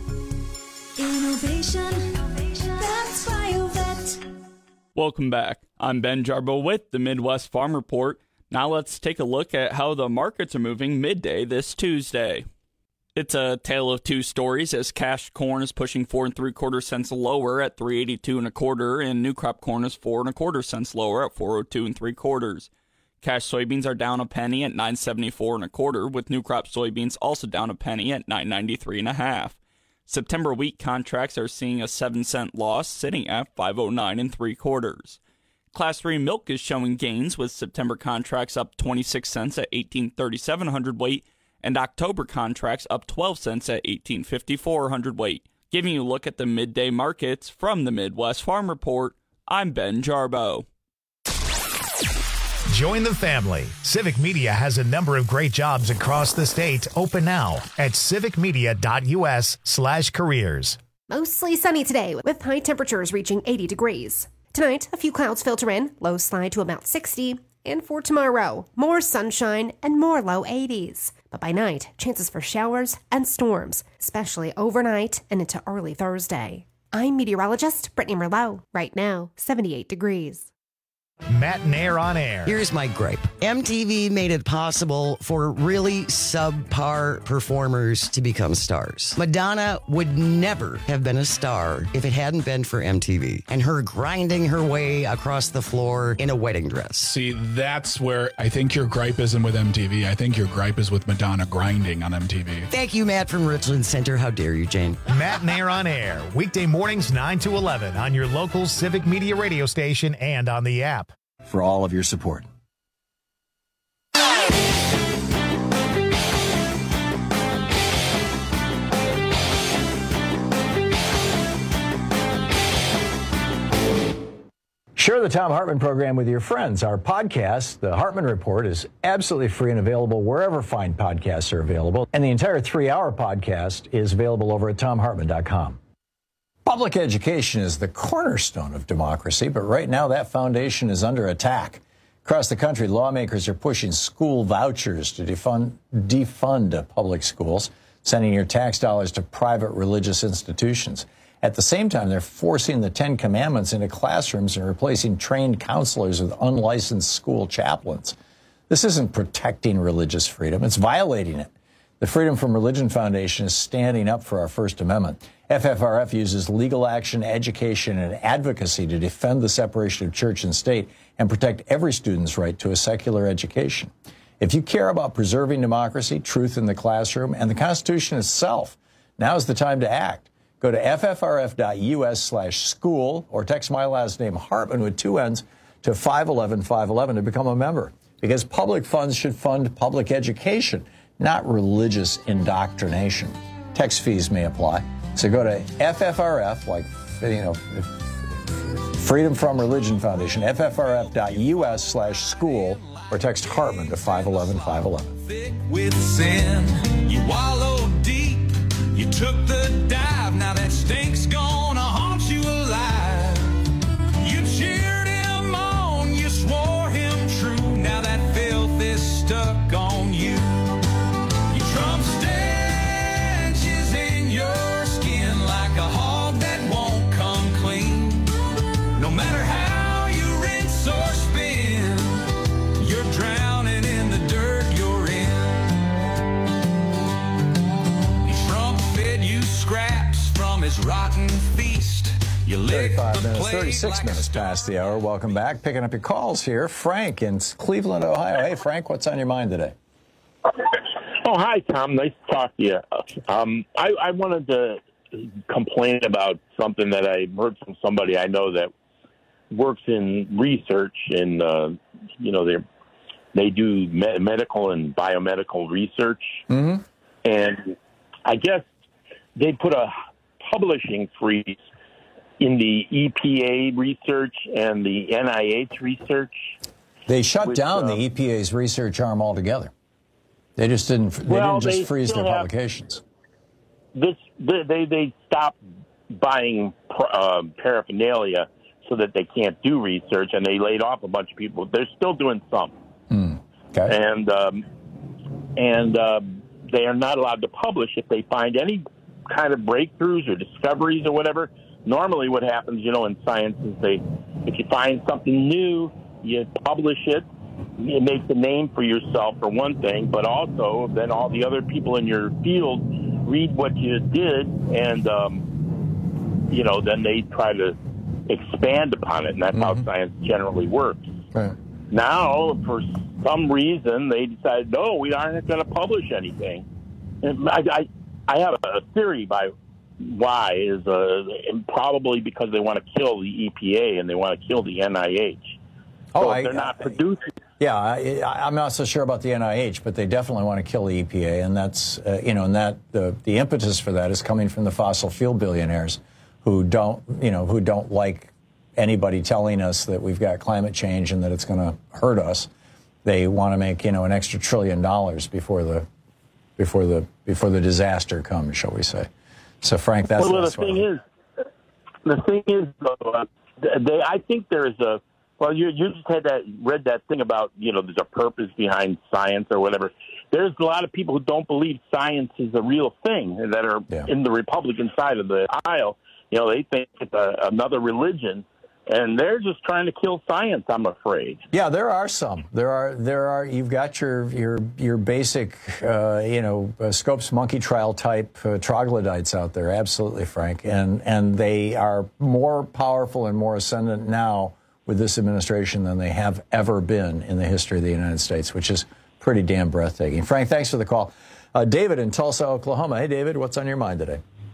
[SPEAKER 2] Innovation, that's BioVet.
[SPEAKER 10] Welcome back. I'm Ben Jarbo with the Midwest Farm Report. Now let's take a look at how the markets are moving midday this Tuesday. It's a tale of two stories as cash corn is pushing four and three quarter cents lower at three eighty-two and a quarter, and new crop corn is four and a quarter cents lower at four oh two and three quarters. Cash soybeans are down a penny at nine seventy-four and a quarter, with new crop soybeans also down a penny at nine ninety-three and a half. September wheat contracts are seeing a seven cent loss, sitting at five oh nine and three quarters. Class three milk is showing gains, with September contracts up twenty-six cents at eighteen thirty-seven hundredweight, and October contracts up twelve cents at eighteen fifty-four hundredweight. Giving you a look at the midday markets from the Midwest Farm Report, I'm Ben Jarbo.
[SPEAKER 1] Join the family. Civic Media has a number of great jobs across the state open now at civic media dot u s slash careers.
[SPEAKER 16] Mostly sunny today with high temperatures reaching eighty degrees. Tonight, a few clouds filter in, lows slide to about sixty. And for tomorrow, more sunshine and more low eighties. But by night, chances for showers and storms, especially overnight and into early Thursday. I'm meteorologist Brittany Merlot. Right now, seventy-eight degrees.
[SPEAKER 1] Matt Nair on air.
[SPEAKER 27] Here's my gripe. M T V made it possible for really subpar performers to become stars. Madonna would never have been a star if it hadn't been for M T V and her grinding her way across the floor in a wedding dress.
[SPEAKER 28] See, that's where I think your gripe isn't with M T V. I think your gripe is with Madonna grinding on M T V.
[SPEAKER 27] Thank you, Matt from Richland Center. How dare you, Jane?
[SPEAKER 1] Matt Nair on air. Weekday mornings nine to eleven on your local Civic Media radio station and on the app.
[SPEAKER 4] for all of your support.
[SPEAKER 15] Share the Thom Hartmann program with your friends. Our podcast, The Hartmann Report, is absolutely free and available wherever fine podcasts are available. And the entire three-hour podcast is available over at thom hartmann dot com. Public education is the cornerstone of democracy, but right now that foundation is under attack. Across the country, lawmakers are pushing school vouchers to defund, defund public schools, sending your tax dollars to private religious institutions. At the same time, they're forcing the Ten Commandments into classrooms and replacing trained counselors with unlicensed school chaplains. This isn't protecting religious freedom, it's violating it. The Freedom from Religion Foundation is standing up for our First Amendment. F F R F uses legal action, education, and advocacy to defend the separation of church and state and protect every student's right to a secular education. If you care about preserving democracy, truth in the classroom, and the Constitution itself, now's the time to act. Go to F F R F dot U S slash school or text my last name, Hartmann, with two N's, to five one one five one one to become a member. Because public funds should fund public education, not religious indoctrination. Text fees may apply. So go to F F R F, like, you know, Freedom from Religion Foundation, F F R F dot U S slash school, or text Hartmann to five one one five one one.
[SPEAKER 2] Thick with sin, you wallow deep, you took the dive, now that stink's gonna haunt you alive. You cheered him on, you swore him true, now that filth is stuck on you. Your Trump stenches in your skin like a hog that won't come clean. No matter how you rinse or spin, you're drowning in the dirt you're in. Trump fed you scraps from his rotten feast. You licked
[SPEAKER 15] thirty-five
[SPEAKER 2] the
[SPEAKER 15] minutes,
[SPEAKER 2] plate
[SPEAKER 15] thirty-six
[SPEAKER 2] like
[SPEAKER 15] minutes past the hour. Welcome back. Picking up your calls here. Frank in Cleveland, Ohio. Hey, Frank, what's on your mind today?
[SPEAKER 17] Oh, hi, Tom. Nice to talk to you. Um, I, I wanted to complain about something that I heard from somebody I know that works in research, and uh, you know they they do me- medical and biomedical research,
[SPEAKER 15] mm-hmm.
[SPEAKER 17] and I guess they put a publishing freeze in the E P A research and the N I H research.
[SPEAKER 15] They shut
[SPEAKER 17] which,
[SPEAKER 15] down
[SPEAKER 17] uh,
[SPEAKER 15] the E P A's research arm altogether. They just didn't. They
[SPEAKER 17] Well,
[SPEAKER 15] didn't just
[SPEAKER 17] they
[SPEAKER 15] freeze
[SPEAKER 17] still
[SPEAKER 15] their
[SPEAKER 17] have-
[SPEAKER 15] publications.
[SPEAKER 17] This they they, they stopped buying uh, paraphernalia so that they can't do research, and they laid off a bunch of people. They're still doing some,
[SPEAKER 15] Mm. Okay.
[SPEAKER 17] and um, and uh, they are not allowed to publish if they find any kind of breakthroughs or discoveries or whatever. Normally, what happens, you know, in science is they, if you find something new, you publish it. You make the name for yourself for one thing, but also then all the other people in your field read what you did, and um, you know, then they try to expand upon it, and that's
[SPEAKER 15] Mm-hmm.
[SPEAKER 17] how science generally works.
[SPEAKER 15] Right.
[SPEAKER 17] Now, for some reason, they decided, no, we aren't going to publish anything. And I, I, I have a theory by why is uh, probably because they want to kill the E P A and they want to kill the N I H.
[SPEAKER 15] Oh,
[SPEAKER 17] so if
[SPEAKER 15] I-
[SPEAKER 17] they're not producing.
[SPEAKER 15] Yeah, I, I'm not so sure about the N I H, but they definitely want to kill the E P A, and that's uh, you know, and that the the impetus for that is coming from the fossil fuel billionaires, who don't you know who don't like anybody telling us that we've got climate change and that it's going to hurt us. They want to make you know an extra trillion dollars before the before the before the disaster comes, shall we say? So, Frank, that's
[SPEAKER 17] well,
[SPEAKER 15] that's
[SPEAKER 17] the
[SPEAKER 15] what
[SPEAKER 17] thing is, the thing is, though, uh, they, I think there's a. Well, you you just had that read that thing about you know there's a purpose behind science or whatever. There's a lot of people who don't believe science is a real thing and that are
[SPEAKER 15] Yeah.
[SPEAKER 17] in the Republican side of the aisle. You know, they think it's a, another religion, and they're just trying to kill science, I'm afraid.
[SPEAKER 15] Yeah, there are some. There are there are. You've got your your your basic, uh, you know, uh, Scopes monkey trial type uh, troglodytes out there. Absolutely, Frank, and and they are more powerful and more ascendant now with this administration than they have ever been in the history of the United States, which is pretty damn breathtaking. Frank, thanks for the call. Uh, David in Tulsa, Oklahoma. Hey, David, what's on your mind today?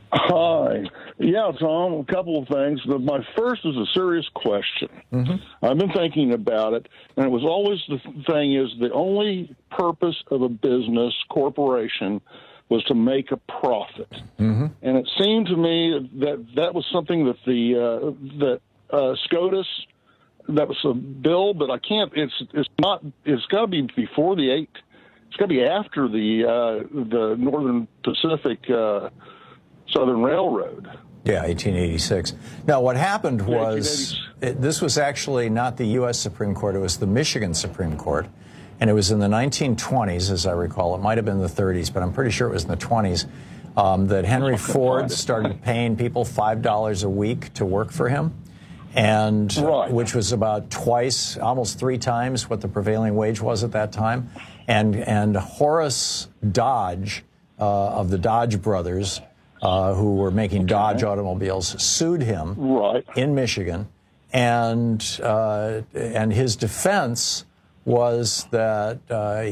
[SPEAKER 4] Hi. Yeah, Tom, a couple of things. But my first is a serious question.
[SPEAKER 15] Mm-hmm.
[SPEAKER 4] I've been thinking about it, and it was always the thing is the only purpose of a business corporation was to make a profit.
[SPEAKER 15] Mm-hmm.
[SPEAKER 4] And it seemed to me that that was something that the uh, that uh, SCOTUS, that was a bill, but I can't. It's it's not. It's got to be before the eight. It's got to be after the uh, the Northern Pacific uh, Southern Railroad.
[SPEAKER 15] Yeah, eighteen eighty-six. Now, what happened was it, this was actually not the U S Supreme Court. It was the Michigan Supreme Court. And it was in the nineteen twenties, as I recall. It might have been the thirties, but I'm pretty sure it was in the twenties, um, that Henry Ford started paying people five dollars a week to work for him, and right. which was about twice, almost three times what the prevailing wage was at that time. And, and Horace Dodge uh, of the Dodge brothers, uh, who were making okay. Dodge automobiles, sued him
[SPEAKER 4] right.
[SPEAKER 15] in Michigan. And, uh, and his defense was that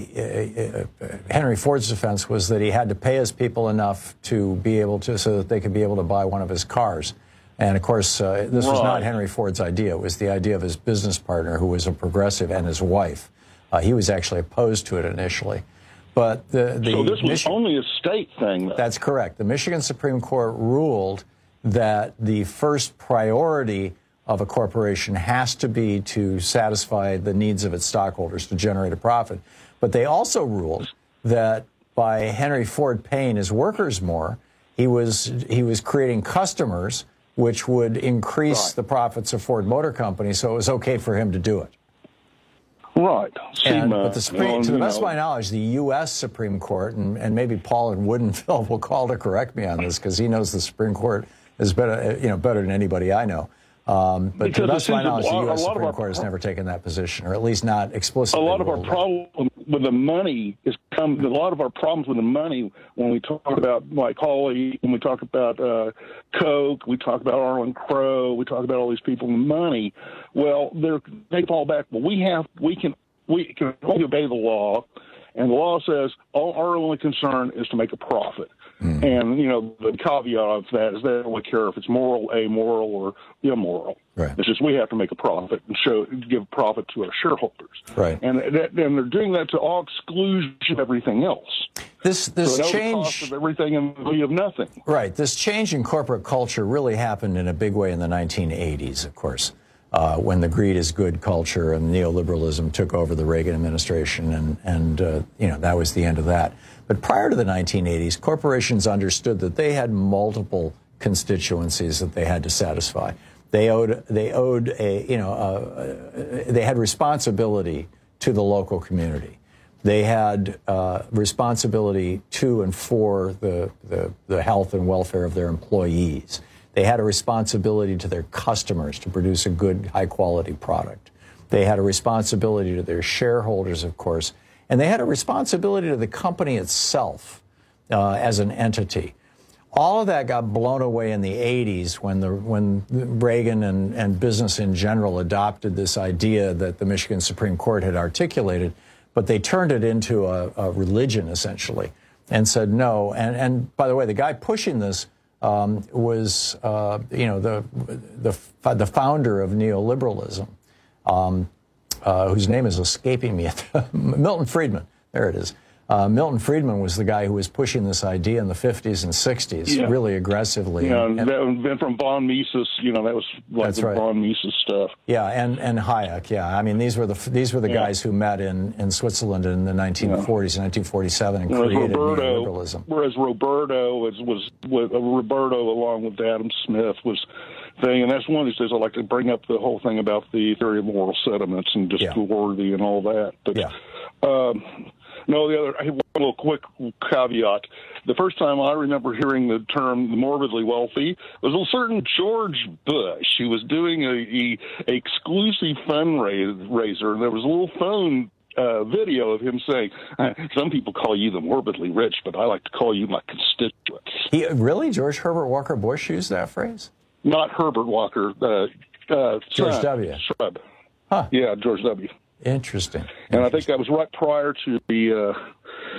[SPEAKER 15] uh, Henry Ford's defense was that he had to pay his people enough to be able to, so that they could be able to buy one of his cars. And of course, uh, this right. was not Henry Ford's idea. It was the idea of his business partner, who was a progressive, and his wife. Uh, he was actually opposed to it initially. But the, the
[SPEAKER 4] so this was
[SPEAKER 15] Michi-
[SPEAKER 4] only a state thing, though.
[SPEAKER 15] That's correct. The Michigan Supreme Court ruled that the first priority of a corporation has to be to satisfy the needs of its stockholders, to generate a profit. But they also ruled that by Henry Ford paying his workers more, he was he was creating customers, which would increase right. the profits of Ford Motor Company, so it was okay for him to do it.
[SPEAKER 4] Right.
[SPEAKER 15] And,
[SPEAKER 4] uh,
[SPEAKER 15] but the Supreme,
[SPEAKER 4] well,
[SPEAKER 15] to the best
[SPEAKER 4] know.
[SPEAKER 15] of my knowledge, the U S Supreme Court, and, and maybe Paul and Woodenfeld will call to correct me on this, because he knows the Supreme Court is better, you know, better than anybody I know. Um, but
[SPEAKER 4] because
[SPEAKER 15] to the best of my knowledge, the U S Supreme
[SPEAKER 4] our,
[SPEAKER 15] Court has never taken that position, or at least not explicitly.
[SPEAKER 4] A lot of our problem with the money is come. A lot of our problems with the money when we talk about like Hawley, when we talk about uh, Koch, we talk about Arlen Crow, we talk about all these people with money. Well, they're, they fall back. Well, we have we can we can only obey the law, and the law says all our only concern is to make a profit. Mm. And, you know, the caveat of that is they don't really care if it's moral, amoral, or immoral.
[SPEAKER 15] Right.
[SPEAKER 4] It's just we have to make a profit and show give profit to our shareholders.
[SPEAKER 15] Right.
[SPEAKER 4] And that, and they're doing that to all exclusion of everything else.
[SPEAKER 15] This this
[SPEAKER 4] so
[SPEAKER 15] change
[SPEAKER 4] cost of everything and we have nothing.
[SPEAKER 15] Right. This change in corporate culture really happened in a big way in the nineteen eighties, of course, uh, when the greed is good culture and neoliberalism took over the Reagan administration, and and uh, you know that was the end of that. But prior to the nineteen eighties, corporations understood that they had multiple constituencies that they had to satisfy. They owed, they owed a, you know, uh, they had responsibility to the local community. They had uh, responsibility to and for the, the, the health and welfare of their employees. They had a responsibility to their customers to produce a good, high-quality product. They had a responsibility to their shareholders, of course. And they had a responsibility to the company itself uh, as an entity. All of that got blown away in the eighties when the when Reagan and, and business in general adopted this idea that the Michigan Supreme Court had articulated, but they turned it into a, a religion, essentially, and said no. And, and by the way, the guy pushing this um, was, uh, you know, the, the, the founder of neoliberalism. Um, Uh, whose name is escaping me, Milton Friedman. There it is. Uh, Milton Friedman was the guy who was pushing this idea in the fifties and sixties, yeah. really aggressively.
[SPEAKER 4] Yeah,
[SPEAKER 15] and, and,
[SPEAKER 4] that, then from von Mises, you know, that was like
[SPEAKER 15] that's
[SPEAKER 4] the
[SPEAKER 15] right.
[SPEAKER 4] von Mises stuff.
[SPEAKER 15] Yeah, and, and Hayek. Yeah, I mean, these were the these were the
[SPEAKER 4] yeah.
[SPEAKER 15] guys who met in, in Switzerland in the nineteen forties and nineteen forty-seven and
[SPEAKER 4] whereas
[SPEAKER 15] created
[SPEAKER 4] Roberto,
[SPEAKER 15] neoliberalism.
[SPEAKER 4] Whereas Roberto was was with, uh, Roberto along with Adam Smith was. Thing, and that's one of these days I like to bring up the whole thing about the theory of moral sentiments and disability yeah. and all that. But
[SPEAKER 15] yeah.
[SPEAKER 4] um, no, the other I have one little quick caveat. The first time I remember hearing the term morbidly wealthy was a certain George Bush. He was doing a, a, a exclusive fundraiser, and there was a little phone Uh, video of him saying, some people call you the morbidly rich, but I like to call you my constituents.
[SPEAKER 15] He, really? George Herbert Walker Bush used that phrase?
[SPEAKER 4] Not Herbert Walker. Uh, uh,
[SPEAKER 15] George
[SPEAKER 4] son,
[SPEAKER 15] W.
[SPEAKER 4] Shrub.
[SPEAKER 15] Huh.
[SPEAKER 4] Yeah, George W.
[SPEAKER 15] Interesting.
[SPEAKER 4] And I think that was right prior to the uh,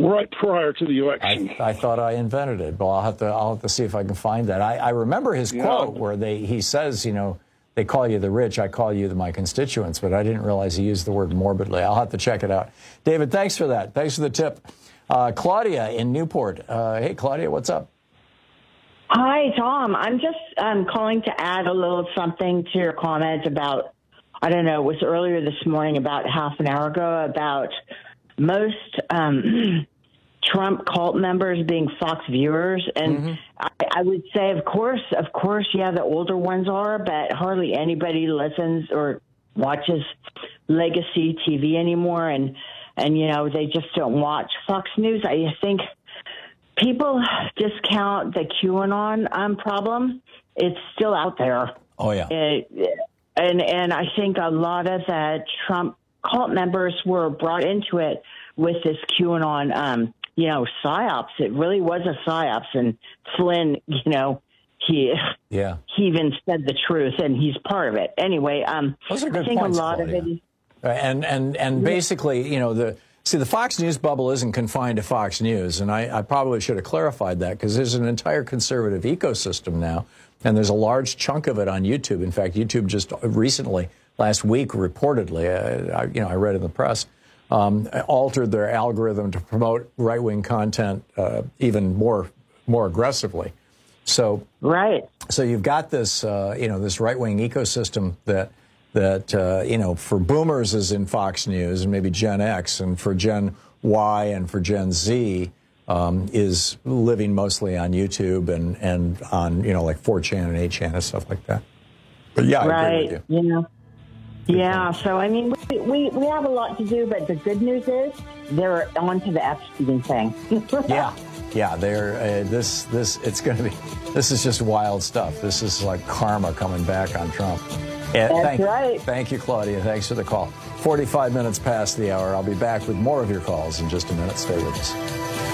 [SPEAKER 4] right prior to the election.
[SPEAKER 15] I, I thought I invented it, but I'll have to I'll have to see if I can find that. I, I remember his
[SPEAKER 4] Yeah.
[SPEAKER 15] quote where they he says, you know, they call you the rich, I call you the, my constituents, but I didn't realize he used the word morbidly. I'll have to check it out. David, thanks for that. Thanks for the tip. Uh, Claudia in Newport. Uh, hey, Claudia, what's up?
[SPEAKER 18] Hi, Tom. I'm just um, calling to add a little something to your comment about, I don't know, it was earlier this morning, about half an hour ago, about most um, Trump cult members being Fox viewers. And mm-hmm. I, I would say, of course, of course, yeah, the older ones are, but hardly anybody listens or watches legacy T V anymore. And, and you know, they just don't watch Fox News. I think people discount the QAnon um, problem. It's still out there.
[SPEAKER 15] Oh, yeah.
[SPEAKER 18] It, and, and I think a lot of the Trump cult members were brought into it with this QAnon, um, you know, psyops. It really was a psyops. And Flynn, you know, he
[SPEAKER 15] yeah
[SPEAKER 18] he even said the truth, and he's part of it. Anyway, um,
[SPEAKER 15] Those are good
[SPEAKER 18] I think
[SPEAKER 15] points,
[SPEAKER 18] a lot
[SPEAKER 15] Claudia.
[SPEAKER 18] of it is.
[SPEAKER 15] And and and basically, you know, the see the Fox News bubble isn't confined to Fox News, and I, I probably should have clarified that because there's an entire conservative ecosystem now, and there's a large chunk of it on YouTube. In fact, YouTube just recently, last week, reportedly, uh, I, you know, I read in the press, um, altered their algorithm to promote right-wing content uh, even more more aggressively. So
[SPEAKER 18] right.
[SPEAKER 15] So you've got this, uh, you know, this right-wing ecosystem that. that, uh, you know, for boomers is in Fox News and maybe Gen X, and for Gen Y and for Gen Z um, is living mostly on YouTube and, and on, you know, like four chan and eight chan and stuff like that. But yeah, I
[SPEAKER 18] right.
[SPEAKER 15] agree with you.
[SPEAKER 18] Yeah. Yeah. So, I mean, we, we, we have a lot to do, but the good news is they're on to the Epstein thing.
[SPEAKER 15] yeah. Yeah, they're uh, this this it's going to be this is just wild stuff. This is like karma coming back on Trump. And
[SPEAKER 18] That's
[SPEAKER 15] thank,
[SPEAKER 18] right.
[SPEAKER 15] Thank you, Claudia. Thanks for the call. forty-five minutes past the hour. I'll be back with more of your calls in just a minute. Stay with us.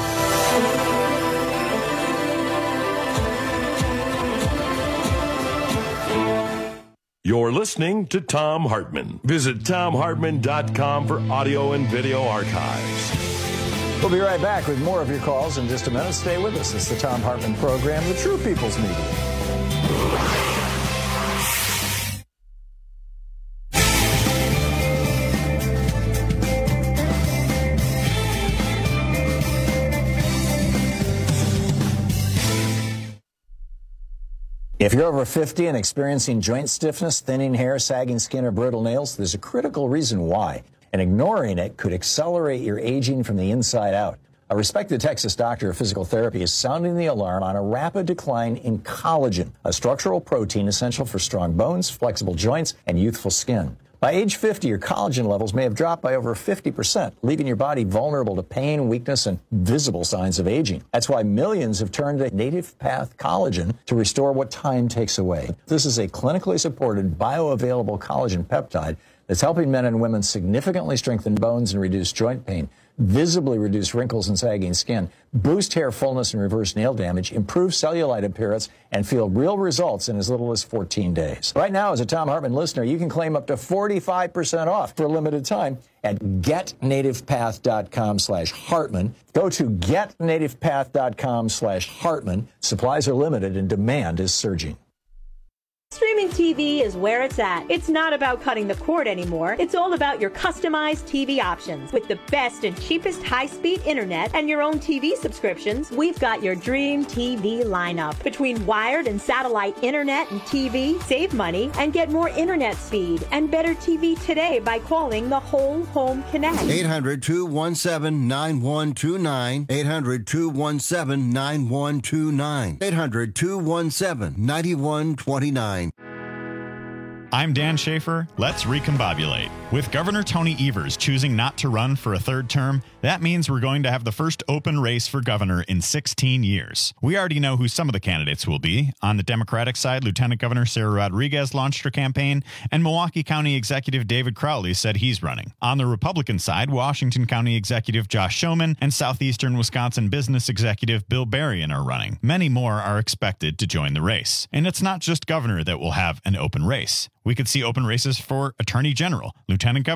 [SPEAKER 14] You're listening to Thom Hartmann. Visit Thom Hartmann dot com for audio and video archives.
[SPEAKER 15] We'll be right back with more of your calls in just a minute. Stay with us. It's the Thom Hartmann Program, the True People's Media. If you're over fifty and experiencing joint stiffness, thinning hair, sagging skin, or brittle nails, there's a critical reason why. And ignoring it could accelerate your aging from the inside out. A respected Texas doctor of physical therapy is sounding the alarm on a rapid decline in collagen, a structural protein essential for strong bones, flexible joints, and youthful skin. By age fifty, your collagen levels may have dropped by over fifty percent, leaving your body vulnerable to pain, weakness, and visible signs of aging. That's why millions have turned to Native Path Collagen to restore what time takes away. This is a clinically supported, bioavailable collagen peptide that's helping men and women significantly strengthen bones and reduce joint pain, visibly reduce wrinkles and sagging skin, boost hair fullness and reverse nail damage, improve cellulite appearance, and feel real results in as little as fourteen days. Right now, as a Thom Hartmann listener, you can claim up to forty-five percent off for a limited time at get native path dot com slash Hartmann. Go to get native path dot com slash Hartmann. Supplies are limited and demand is surging.
[SPEAKER 19] Streaming T V is where it's at. It's not about cutting the cord anymore. It's all about your customized T V options. With the best and cheapest high-speed internet and your own T V subscriptions, we've got your dream T V lineup. Between wired and satellite internet and T V, save money and get more internet speed and better T V today by calling the Whole Home Connect.
[SPEAKER 8] eight hundred, two one seven, nine one two nine. eight hundred, two one seven, nine one two nine. eight hundred, two one seven, nine one two nine.
[SPEAKER 20] I'm Dan Schaefer. Let's recombobulate. With Governor Tony Evers choosing not to run for a third term, that means we're going to have the first open race for governor in sixteen years. We already know who some of the candidates will be. On the Democratic side, Lieutenant Governor Sarah Rodriguez launched her campaign, and Milwaukee County Executive David Crowley said he's running. On the Republican side, Washington County Executive Josh Schoeman and Southeastern Wisconsin Business Executive Bill Berrien are running. Many more are expected to join the race. And it's not just governor that will have an open race. We could see open races for Attorney General, Lieutenant Governor,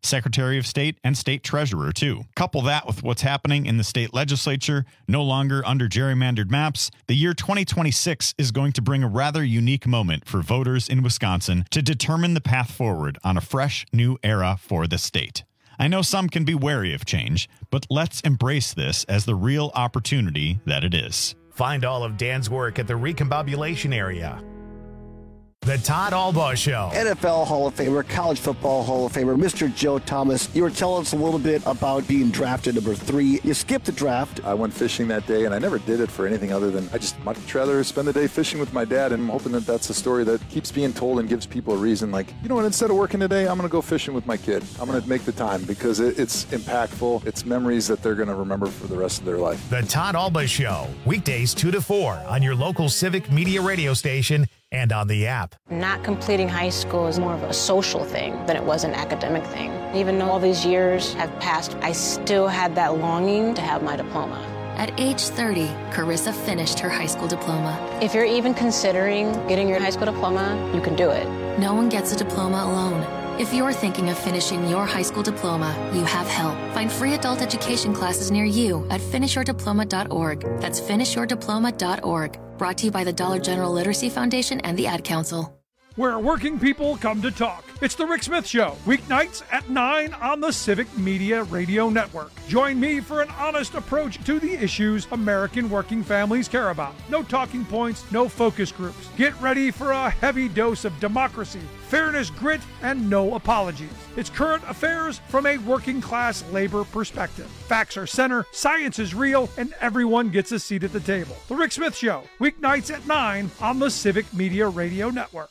[SPEAKER 20] Secretary of State, and State Treasurer, too. Couple that with what's happening in the state legislature, no longer under gerrymandered maps, the year twenty twenty-six is going to bring a rather unique moment for voters in Wisconsin to determine the path forward on a fresh, new era for the state. I know some can be wary of change, but let's embrace this as the real opportunity that it is.
[SPEAKER 1] Find all of Dan's work at the Recombobulation area. The Todd Albaugh Show.
[SPEAKER 3] N F L Hall of Famer, College Football Hall of Famer, Mister Joe Thomas. You were telling us a little bit about being drafted number three. You skipped the draft.
[SPEAKER 5] I went fishing that day, and I never did it for anything other than I just much rather spend the day fishing with my dad, and I'm hoping that that's a story that keeps being told and gives people a reason. Like, you know what, instead of working today, I'm going to go fishing with my kid. I'm going to make the time because it, it's impactful. It's memories that they're going to remember for the rest of their life.
[SPEAKER 1] The Todd Albaugh Show, weekdays two to four on your local Civic Media radio station and on the app.
[SPEAKER 21] Not completing high school is more of a social thing than it was an academic thing. Even though all these years have passed, I still had that longing to have my diploma.
[SPEAKER 22] At age thirty, Carissa finished her high school diploma.
[SPEAKER 21] If you're even considering getting your high school diploma, you can do it.
[SPEAKER 22] No one gets a diploma alone. If you're thinking of finishing your high school diploma, you have help. Find free adult education classes near you at finish your diploma dot org. That's finish your diploma dot org. Brought to you by the Dollar General Literacy Foundation and the Ad Council.
[SPEAKER 23] Where working people come to talk. It's the Rick Smith Show, weeknights at nine on the Civic Media Radio Network. Join me for an honest approach to the issues American working families care about. No talking points, no focus groups. Get ready for a heavy dose of democracy, fairness, grit, and no apologies. It's current affairs from a working class labor perspective. Facts are center, science is real, and everyone gets a seat at the table. The Rick Smith Show, weeknights at nine on the Civic Media Radio Network.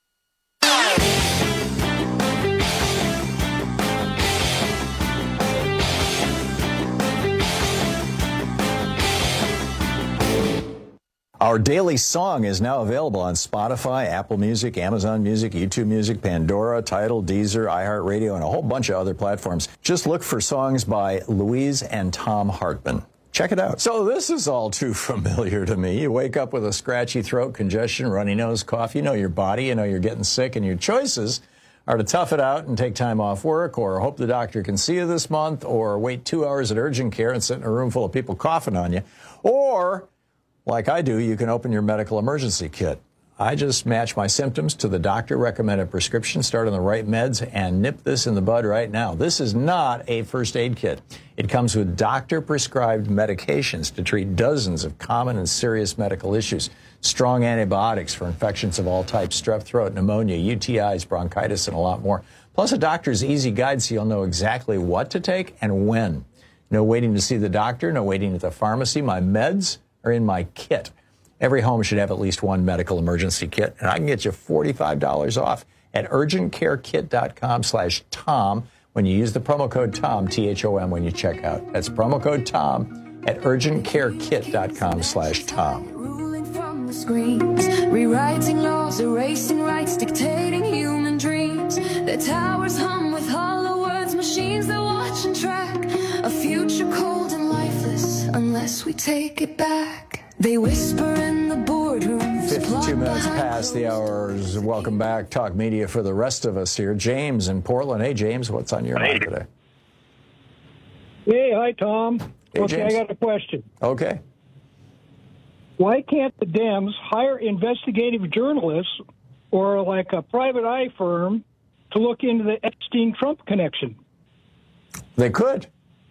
[SPEAKER 15] Our daily song is now available on Spotify, Apple Music, Amazon Music, YouTube Music, Pandora, Tidal, Deezer, iHeartRadio, and a whole bunch of other platforms. Just look for songs by Louise and Tom Hartman. Check it out. So this is all too familiar to me. You wake up with a scratchy throat, congestion, runny nose, cough. You know your body. You know you're getting sick, and your choices are to tough it out and take time off work, or hope the doctor can see you this month, or wait two hours at urgent care and sit in a room full of people coughing on you, or like I do, you can open your medical emergency kit. I just match my symptoms to the doctor-recommended prescription, start on the right meds, and nip this in the bud right now. This is not a first aid kit. It comes with doctor-prescribed medications to treat dozens of common and serious medical issues. Strong antibiotics for infections of all types, strep throat, pneumonia, U T Is, bronchitis, and a lot more. Plus a doctor's easy guide so you'll know exactly what to take and when. No waiting to see the doctor, no waiting at the pharmacy. My meds are in my kit. Every home should have at least one medical emergency kit, and I can get you forty-five dollars off at urgentcarekit.com slash Tom when you use the promo code Tom, T H O M, when you check out. That's promo code Tom at urgentcarekit.com slash Tom.
[SPEAKER 24] Ruling from the screens, rewriting laws, erasing rights, dictating human dreams. The towers hum with hollow words, machines that watch and track. A future cold and lifeless unless we take it back. They whisper in the boardroom.
[SPEAKER 15] fifty-two minutes past the hours. Welcome back. Talk Media for the rest of us here. James in Portland. Hey, James, what's on your mind today?
[SPEAKER 25] Hey, hi, Tom.
[SPEAKER 15] Hey,
[SPEAKER 25] okay,
[SPEAKER 15] James.
[SPEAKER 25] I got a question.
[SPEAKER 15] Okay.
[SPEAKER 25] Why can't the Dems hire investigative journalists or like a private eye firm to look into the Epstein-Trump connection?
[SPEAKER 15] They could.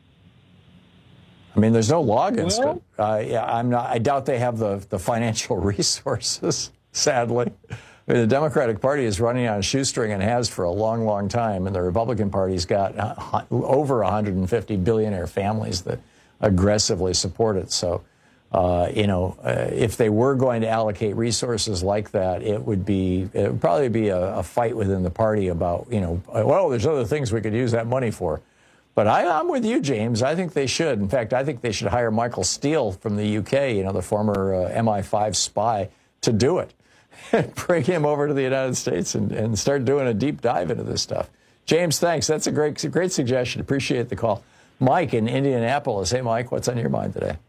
[SPEAKER 15] I mean, there's no law against
[SPEAKER 25] Well-
[SPEAKER 15] it. Uh, yeah, I'm not. I doubt they have the the financial resources. Sadly, I mean, the Democratic Party is running on a shoestring and has for a long, long time, and the Republican Party's got uh, over one hundred fifty billionaire families that aggressively support it. So, uh, you know, uh, if they were going to allocate resources like that, it would be it would probably be a, a fight within the party about, you know, well, there's other things we could use that money for. But I, I'm with you, James. I think they should. In fact, I think they should hire Michael Steele from the U K, you know, the former uh, M I five spy, to do it. Bring him over to the United States and, and start doing a deep dive into this stuff. James, thanks. That's a great, great suggestion. Appreciate the call. Mike in Indianapolis. Hey, Mike, what's on your mind today?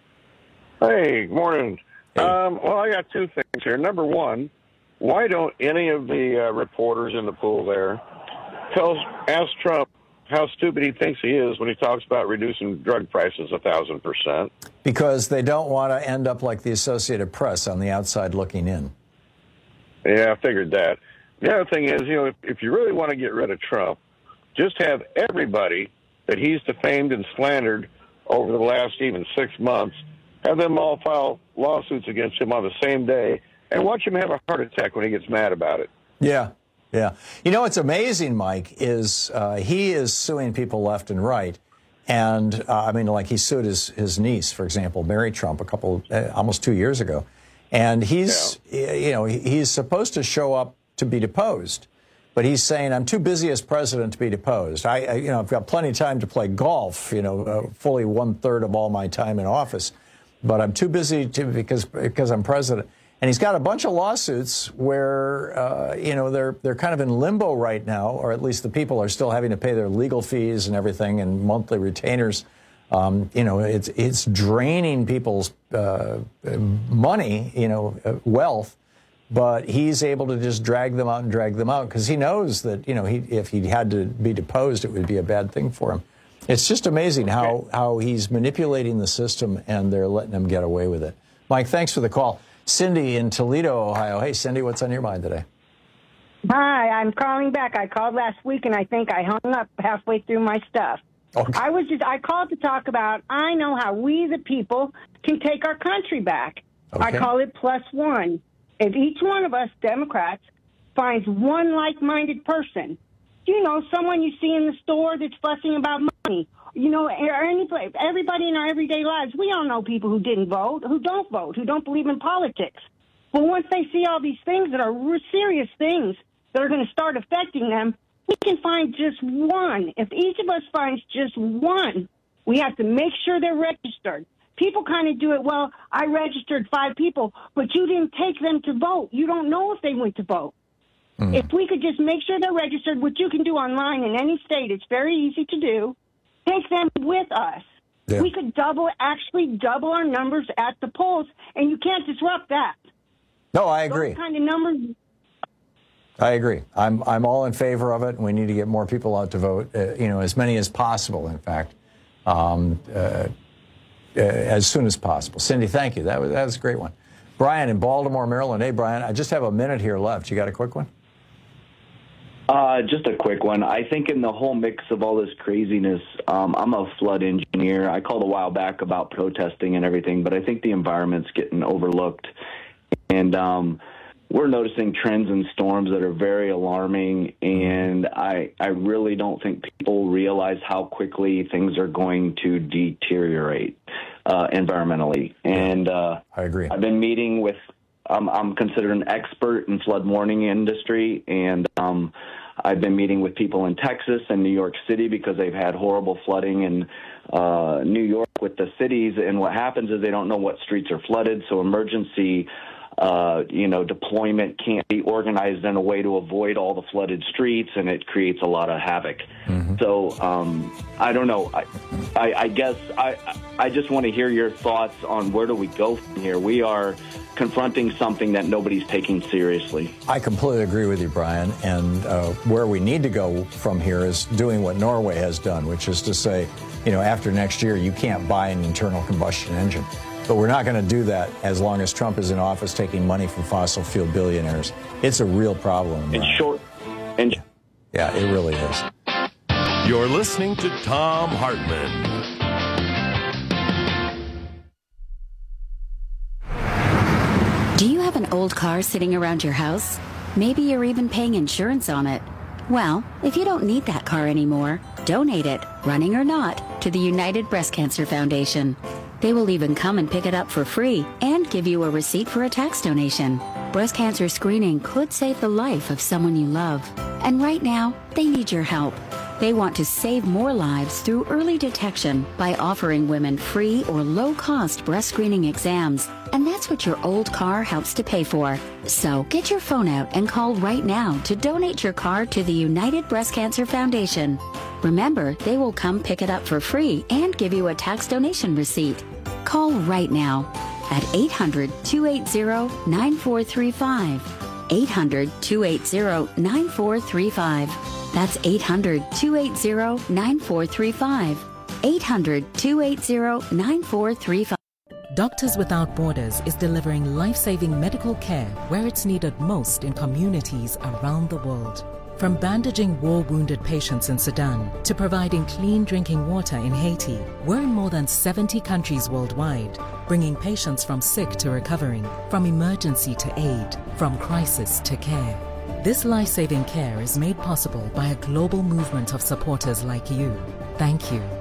[SPEAKER 26] Hey, good morning. Hey. Um, well, I got two things here. Number one, why don't any of the uh, reporters in the pool there tell, ask Trump how stupid he thinks he is when he talks about reducing drug prices a thousand percent.
[SPEAKER 15] Because they don't want to end up like the Associated Press on the outside looking in.
[SPEAKER 26] Yeah, I figured that. The other thing is, you know, if, if you really want to get rid of Trump, just have everybody that he's defamed and slandered over the last even six months, have them all file lawsuits against him on the same day, and watch him have a heart attack when he gets mad about it.
[SPEAKER 15] Yeah, yeah. You know, what's amazing, Mike, is uh, he is suing people left and right. And, uh, I mean, like he sued his, his niece, for example, Mary Trump, a couple, uh, almost two years ago. And he's, yeah. you know, he's supposed to show up to be deposed. But he's saying, I'm too busy as president to be deposed. I, I you know, I've got plenty of time to play golf, you know, uh, fully one-third of all my time in office. But I'm too busy to, because because I'm president. And he's got a bunch of lawsuits where, uh, you know, they're they're kind of in limbo right now, or at least the people are still having to pay their legal fees and everything and monthly retainers. Um, you know, it's it's draining people's uh, money, you know, uh, wealth. But he's able to just drag them out and drag them out because he knows that, you know, he, if he had to be deposed, it would be a bad thing for him. It's just amazing how, how he's manipulating the system and they're letting him get away with it. Mike, thanks for the call. Cindy in Toledo, Ohio. Hey, Cindy, what's on your mind today?
[SPEAKER 6] Hi, I'm calling back. I called last week, and I think I hung up halfway through my stuff. Okay. I was just, I called to talk about, I know how we, the people, can take our country back. Okay. I call it plus one. If each one of us, Democrats, finds one like-minded person, you know, someone you see in the store that's fussing about money, you know, or any place, everybody in our everyday lives, we all know people who didn't vote, who don't vote, who don't believe in politics. But once they see all these things that are serious things that are going to start affecting them, we can find just one. If each of us finds just one, we have to make sure they're registered. People kind of do it, well, I registered five people, but you didn't take them to vote. You don't know if they went to vote. Mm. If we could just make sure they're registered, which you can do online in any state, it's very easy to do, take them with us. Yeah. We could double, actually double our numbers at the polls, and you can't disrupt that.
[SPEAKER 15] No, I agree.
[SPEAKER 6] Those kind of numbers.
[SPEAKER 15] I agree. I'm I'm all in favor of it. We need to get more people out to vote, uh, you know, as many as possible, in fact. Um, uh, Uh, as soon as possible. Cindy, thank you. That was that was a great one. Brian in Baltimore, Maryland. Hey, Brian, I just have a minute here left. You got a quick one?
[SPEAKER 7] Uh, just a quick one. I think in the whole mix of all this craziness, um, I'm a flood engineer. I called a while back about protesting and everything, but I think the environment's getting overlooked. And um, we're noticing trends in storms that are very alarming, and I, I really don't think people realize how quickly things are going to deteriorate uh, environmentally. And uh,
[SPEAKER 15] I agree.
[SPEAKER 7] I've been meeting with, um, I'm considered an expert in flood warning industry, and um, I've been meeting with people in Texas and New York City because they've had horrible flooding in uh, New York with the cities, and what happens is they don't know what streets are flooded, so emergency Uh, you know, deployment can't be organized in a way to avoid all the flooded streets, and it creates a lot of havoc. Mm-hmm. So um, I don't know. I, I, I guess I, I just want to hear your thoughts on where do we go from here. We are confronting something that nobody's taking seriously.
[SPEAKER 15] I completely agree with you, Brian. And uh, where we need to go from here is doing what Norway has done, which is to say, you know, after next year, you can't buy an internal combustion engine. But we're not going to do that as long as Trump is in office taking money from fossil fuel billionaires. It's a real problem.
[SPEAKER 7] In short, and
[SPEAKER 15] yeah, it really is.
[SPEAKER 14] You're listening to Thom Hartmann.
[SPEAKER 9] Do you have an old car sitting around your house? Maybe you're even paying insurance on it. Well, if you don't need that car anymore, donate it, running or not, to the United Breast Cancer Foundation. They will even come and pick it up for free and give you a receipt for a tax donation. Breast cancer screening could save the life of someone you love. And right now, they need your help. They want to save more lives through early detection by offering women free or low-cost breast screening exams. And that's what your old car helps to pay for. So get your phone out and call right now to donate your car to the United Breast Cancer Foundation. Remember, they will come pick it up for free and give you a tax donation receipt. Call right now at eight hundred, two eight zero, nine four three five. eight hundred, two eight zero, nine four three five. That's eight hundred, two eight zero, nine four three five. eight hundred, two eight zero, nine four three five.
[SPEAKER 2] Doctors Without Borders is delivering life-saving medical care where it's needed most in communities around the world. From bandaging war-wounded patients in Sudan to providing clean drinking water in Haiti, we're in more than seventy countries worldwide, bringing patients from sick to recovering, from emergency to aid, from crisis to care. This life-saving care is made possible by a global movement of supporters like you. Thank you.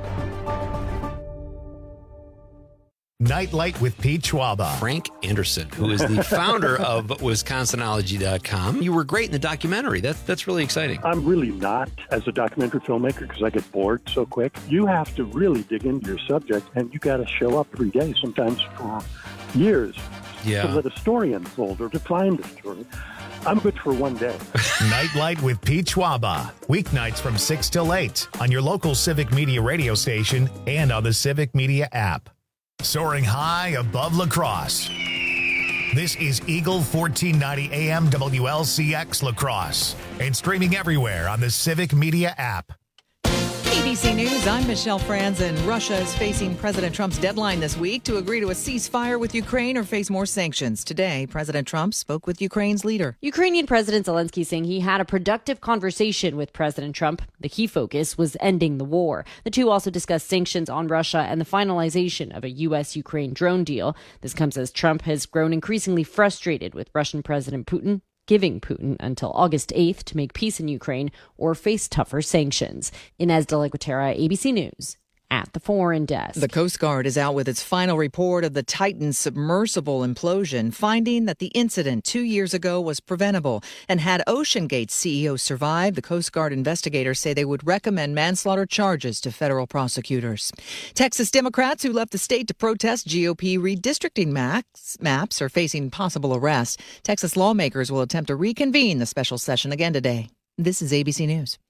[SPEAKER 1] Nightlight with Pete Schwaba.
[SPEAKER 10] Frank Anderson, who is the founder of Wisconsinology dot com. You were great in the documentary. That, that's really exciting.
[SPEAKER 11] I'm really not as a documentary filmmaker because I get bored so quick. You have to really dig into your subject, and you got to show up every day, sometimes for years,
[SPEAKER 10] yeah.
[SPEAKER 11] to let a story unfold or to find a story. I'm good for one day.
[SPEAKER 1] Nightlight with Pete Schwaba. Weeknights from six till eight on your local Civic Media radio station and on the Civic Media app. Soaring high above La Crosse. This is Eagle fourteen ninety A M W L C X La Crosse and streaming everywhere on the Civic Media app.
[SPEAKER 12] A B C News, I'm Michelle Franzen. Russia is facing President Trump's deadline this week to agree to a ceasefire with Ukraine or face more sanctions. Today, President Trump spoke with Ukraine's leader.
[SPEAKER 13] Ukrainian President Zelensky saying he had a productive conversation with President Trump. The key focus was ending the war. The two also discussed sanctions on Russia and the finalization of a U S Ukraine drone deal. This comes as Trump has grown increasingly frustrated with Russian President Putin, giving Putin until August eighth to make peace in Ukraine or face tougher sanctions. Inez de la Guatera, A B C News, at the Foreign Desk.
[SPEAKER 12] The Coast Guard is out with its final report of the Titan submersible implosion, finding that the incident two years ago was preventable. And had OceanGate's C E O survived, the Coast Guard investigators say they would recommend manslaughter charges to federal prosecutors. Texas Democrats who left the state to protest G O P redistricting maps, maps are facing possible arrest. Texas lawmakers will attempt to reconvene the special session again today. This is A B C News.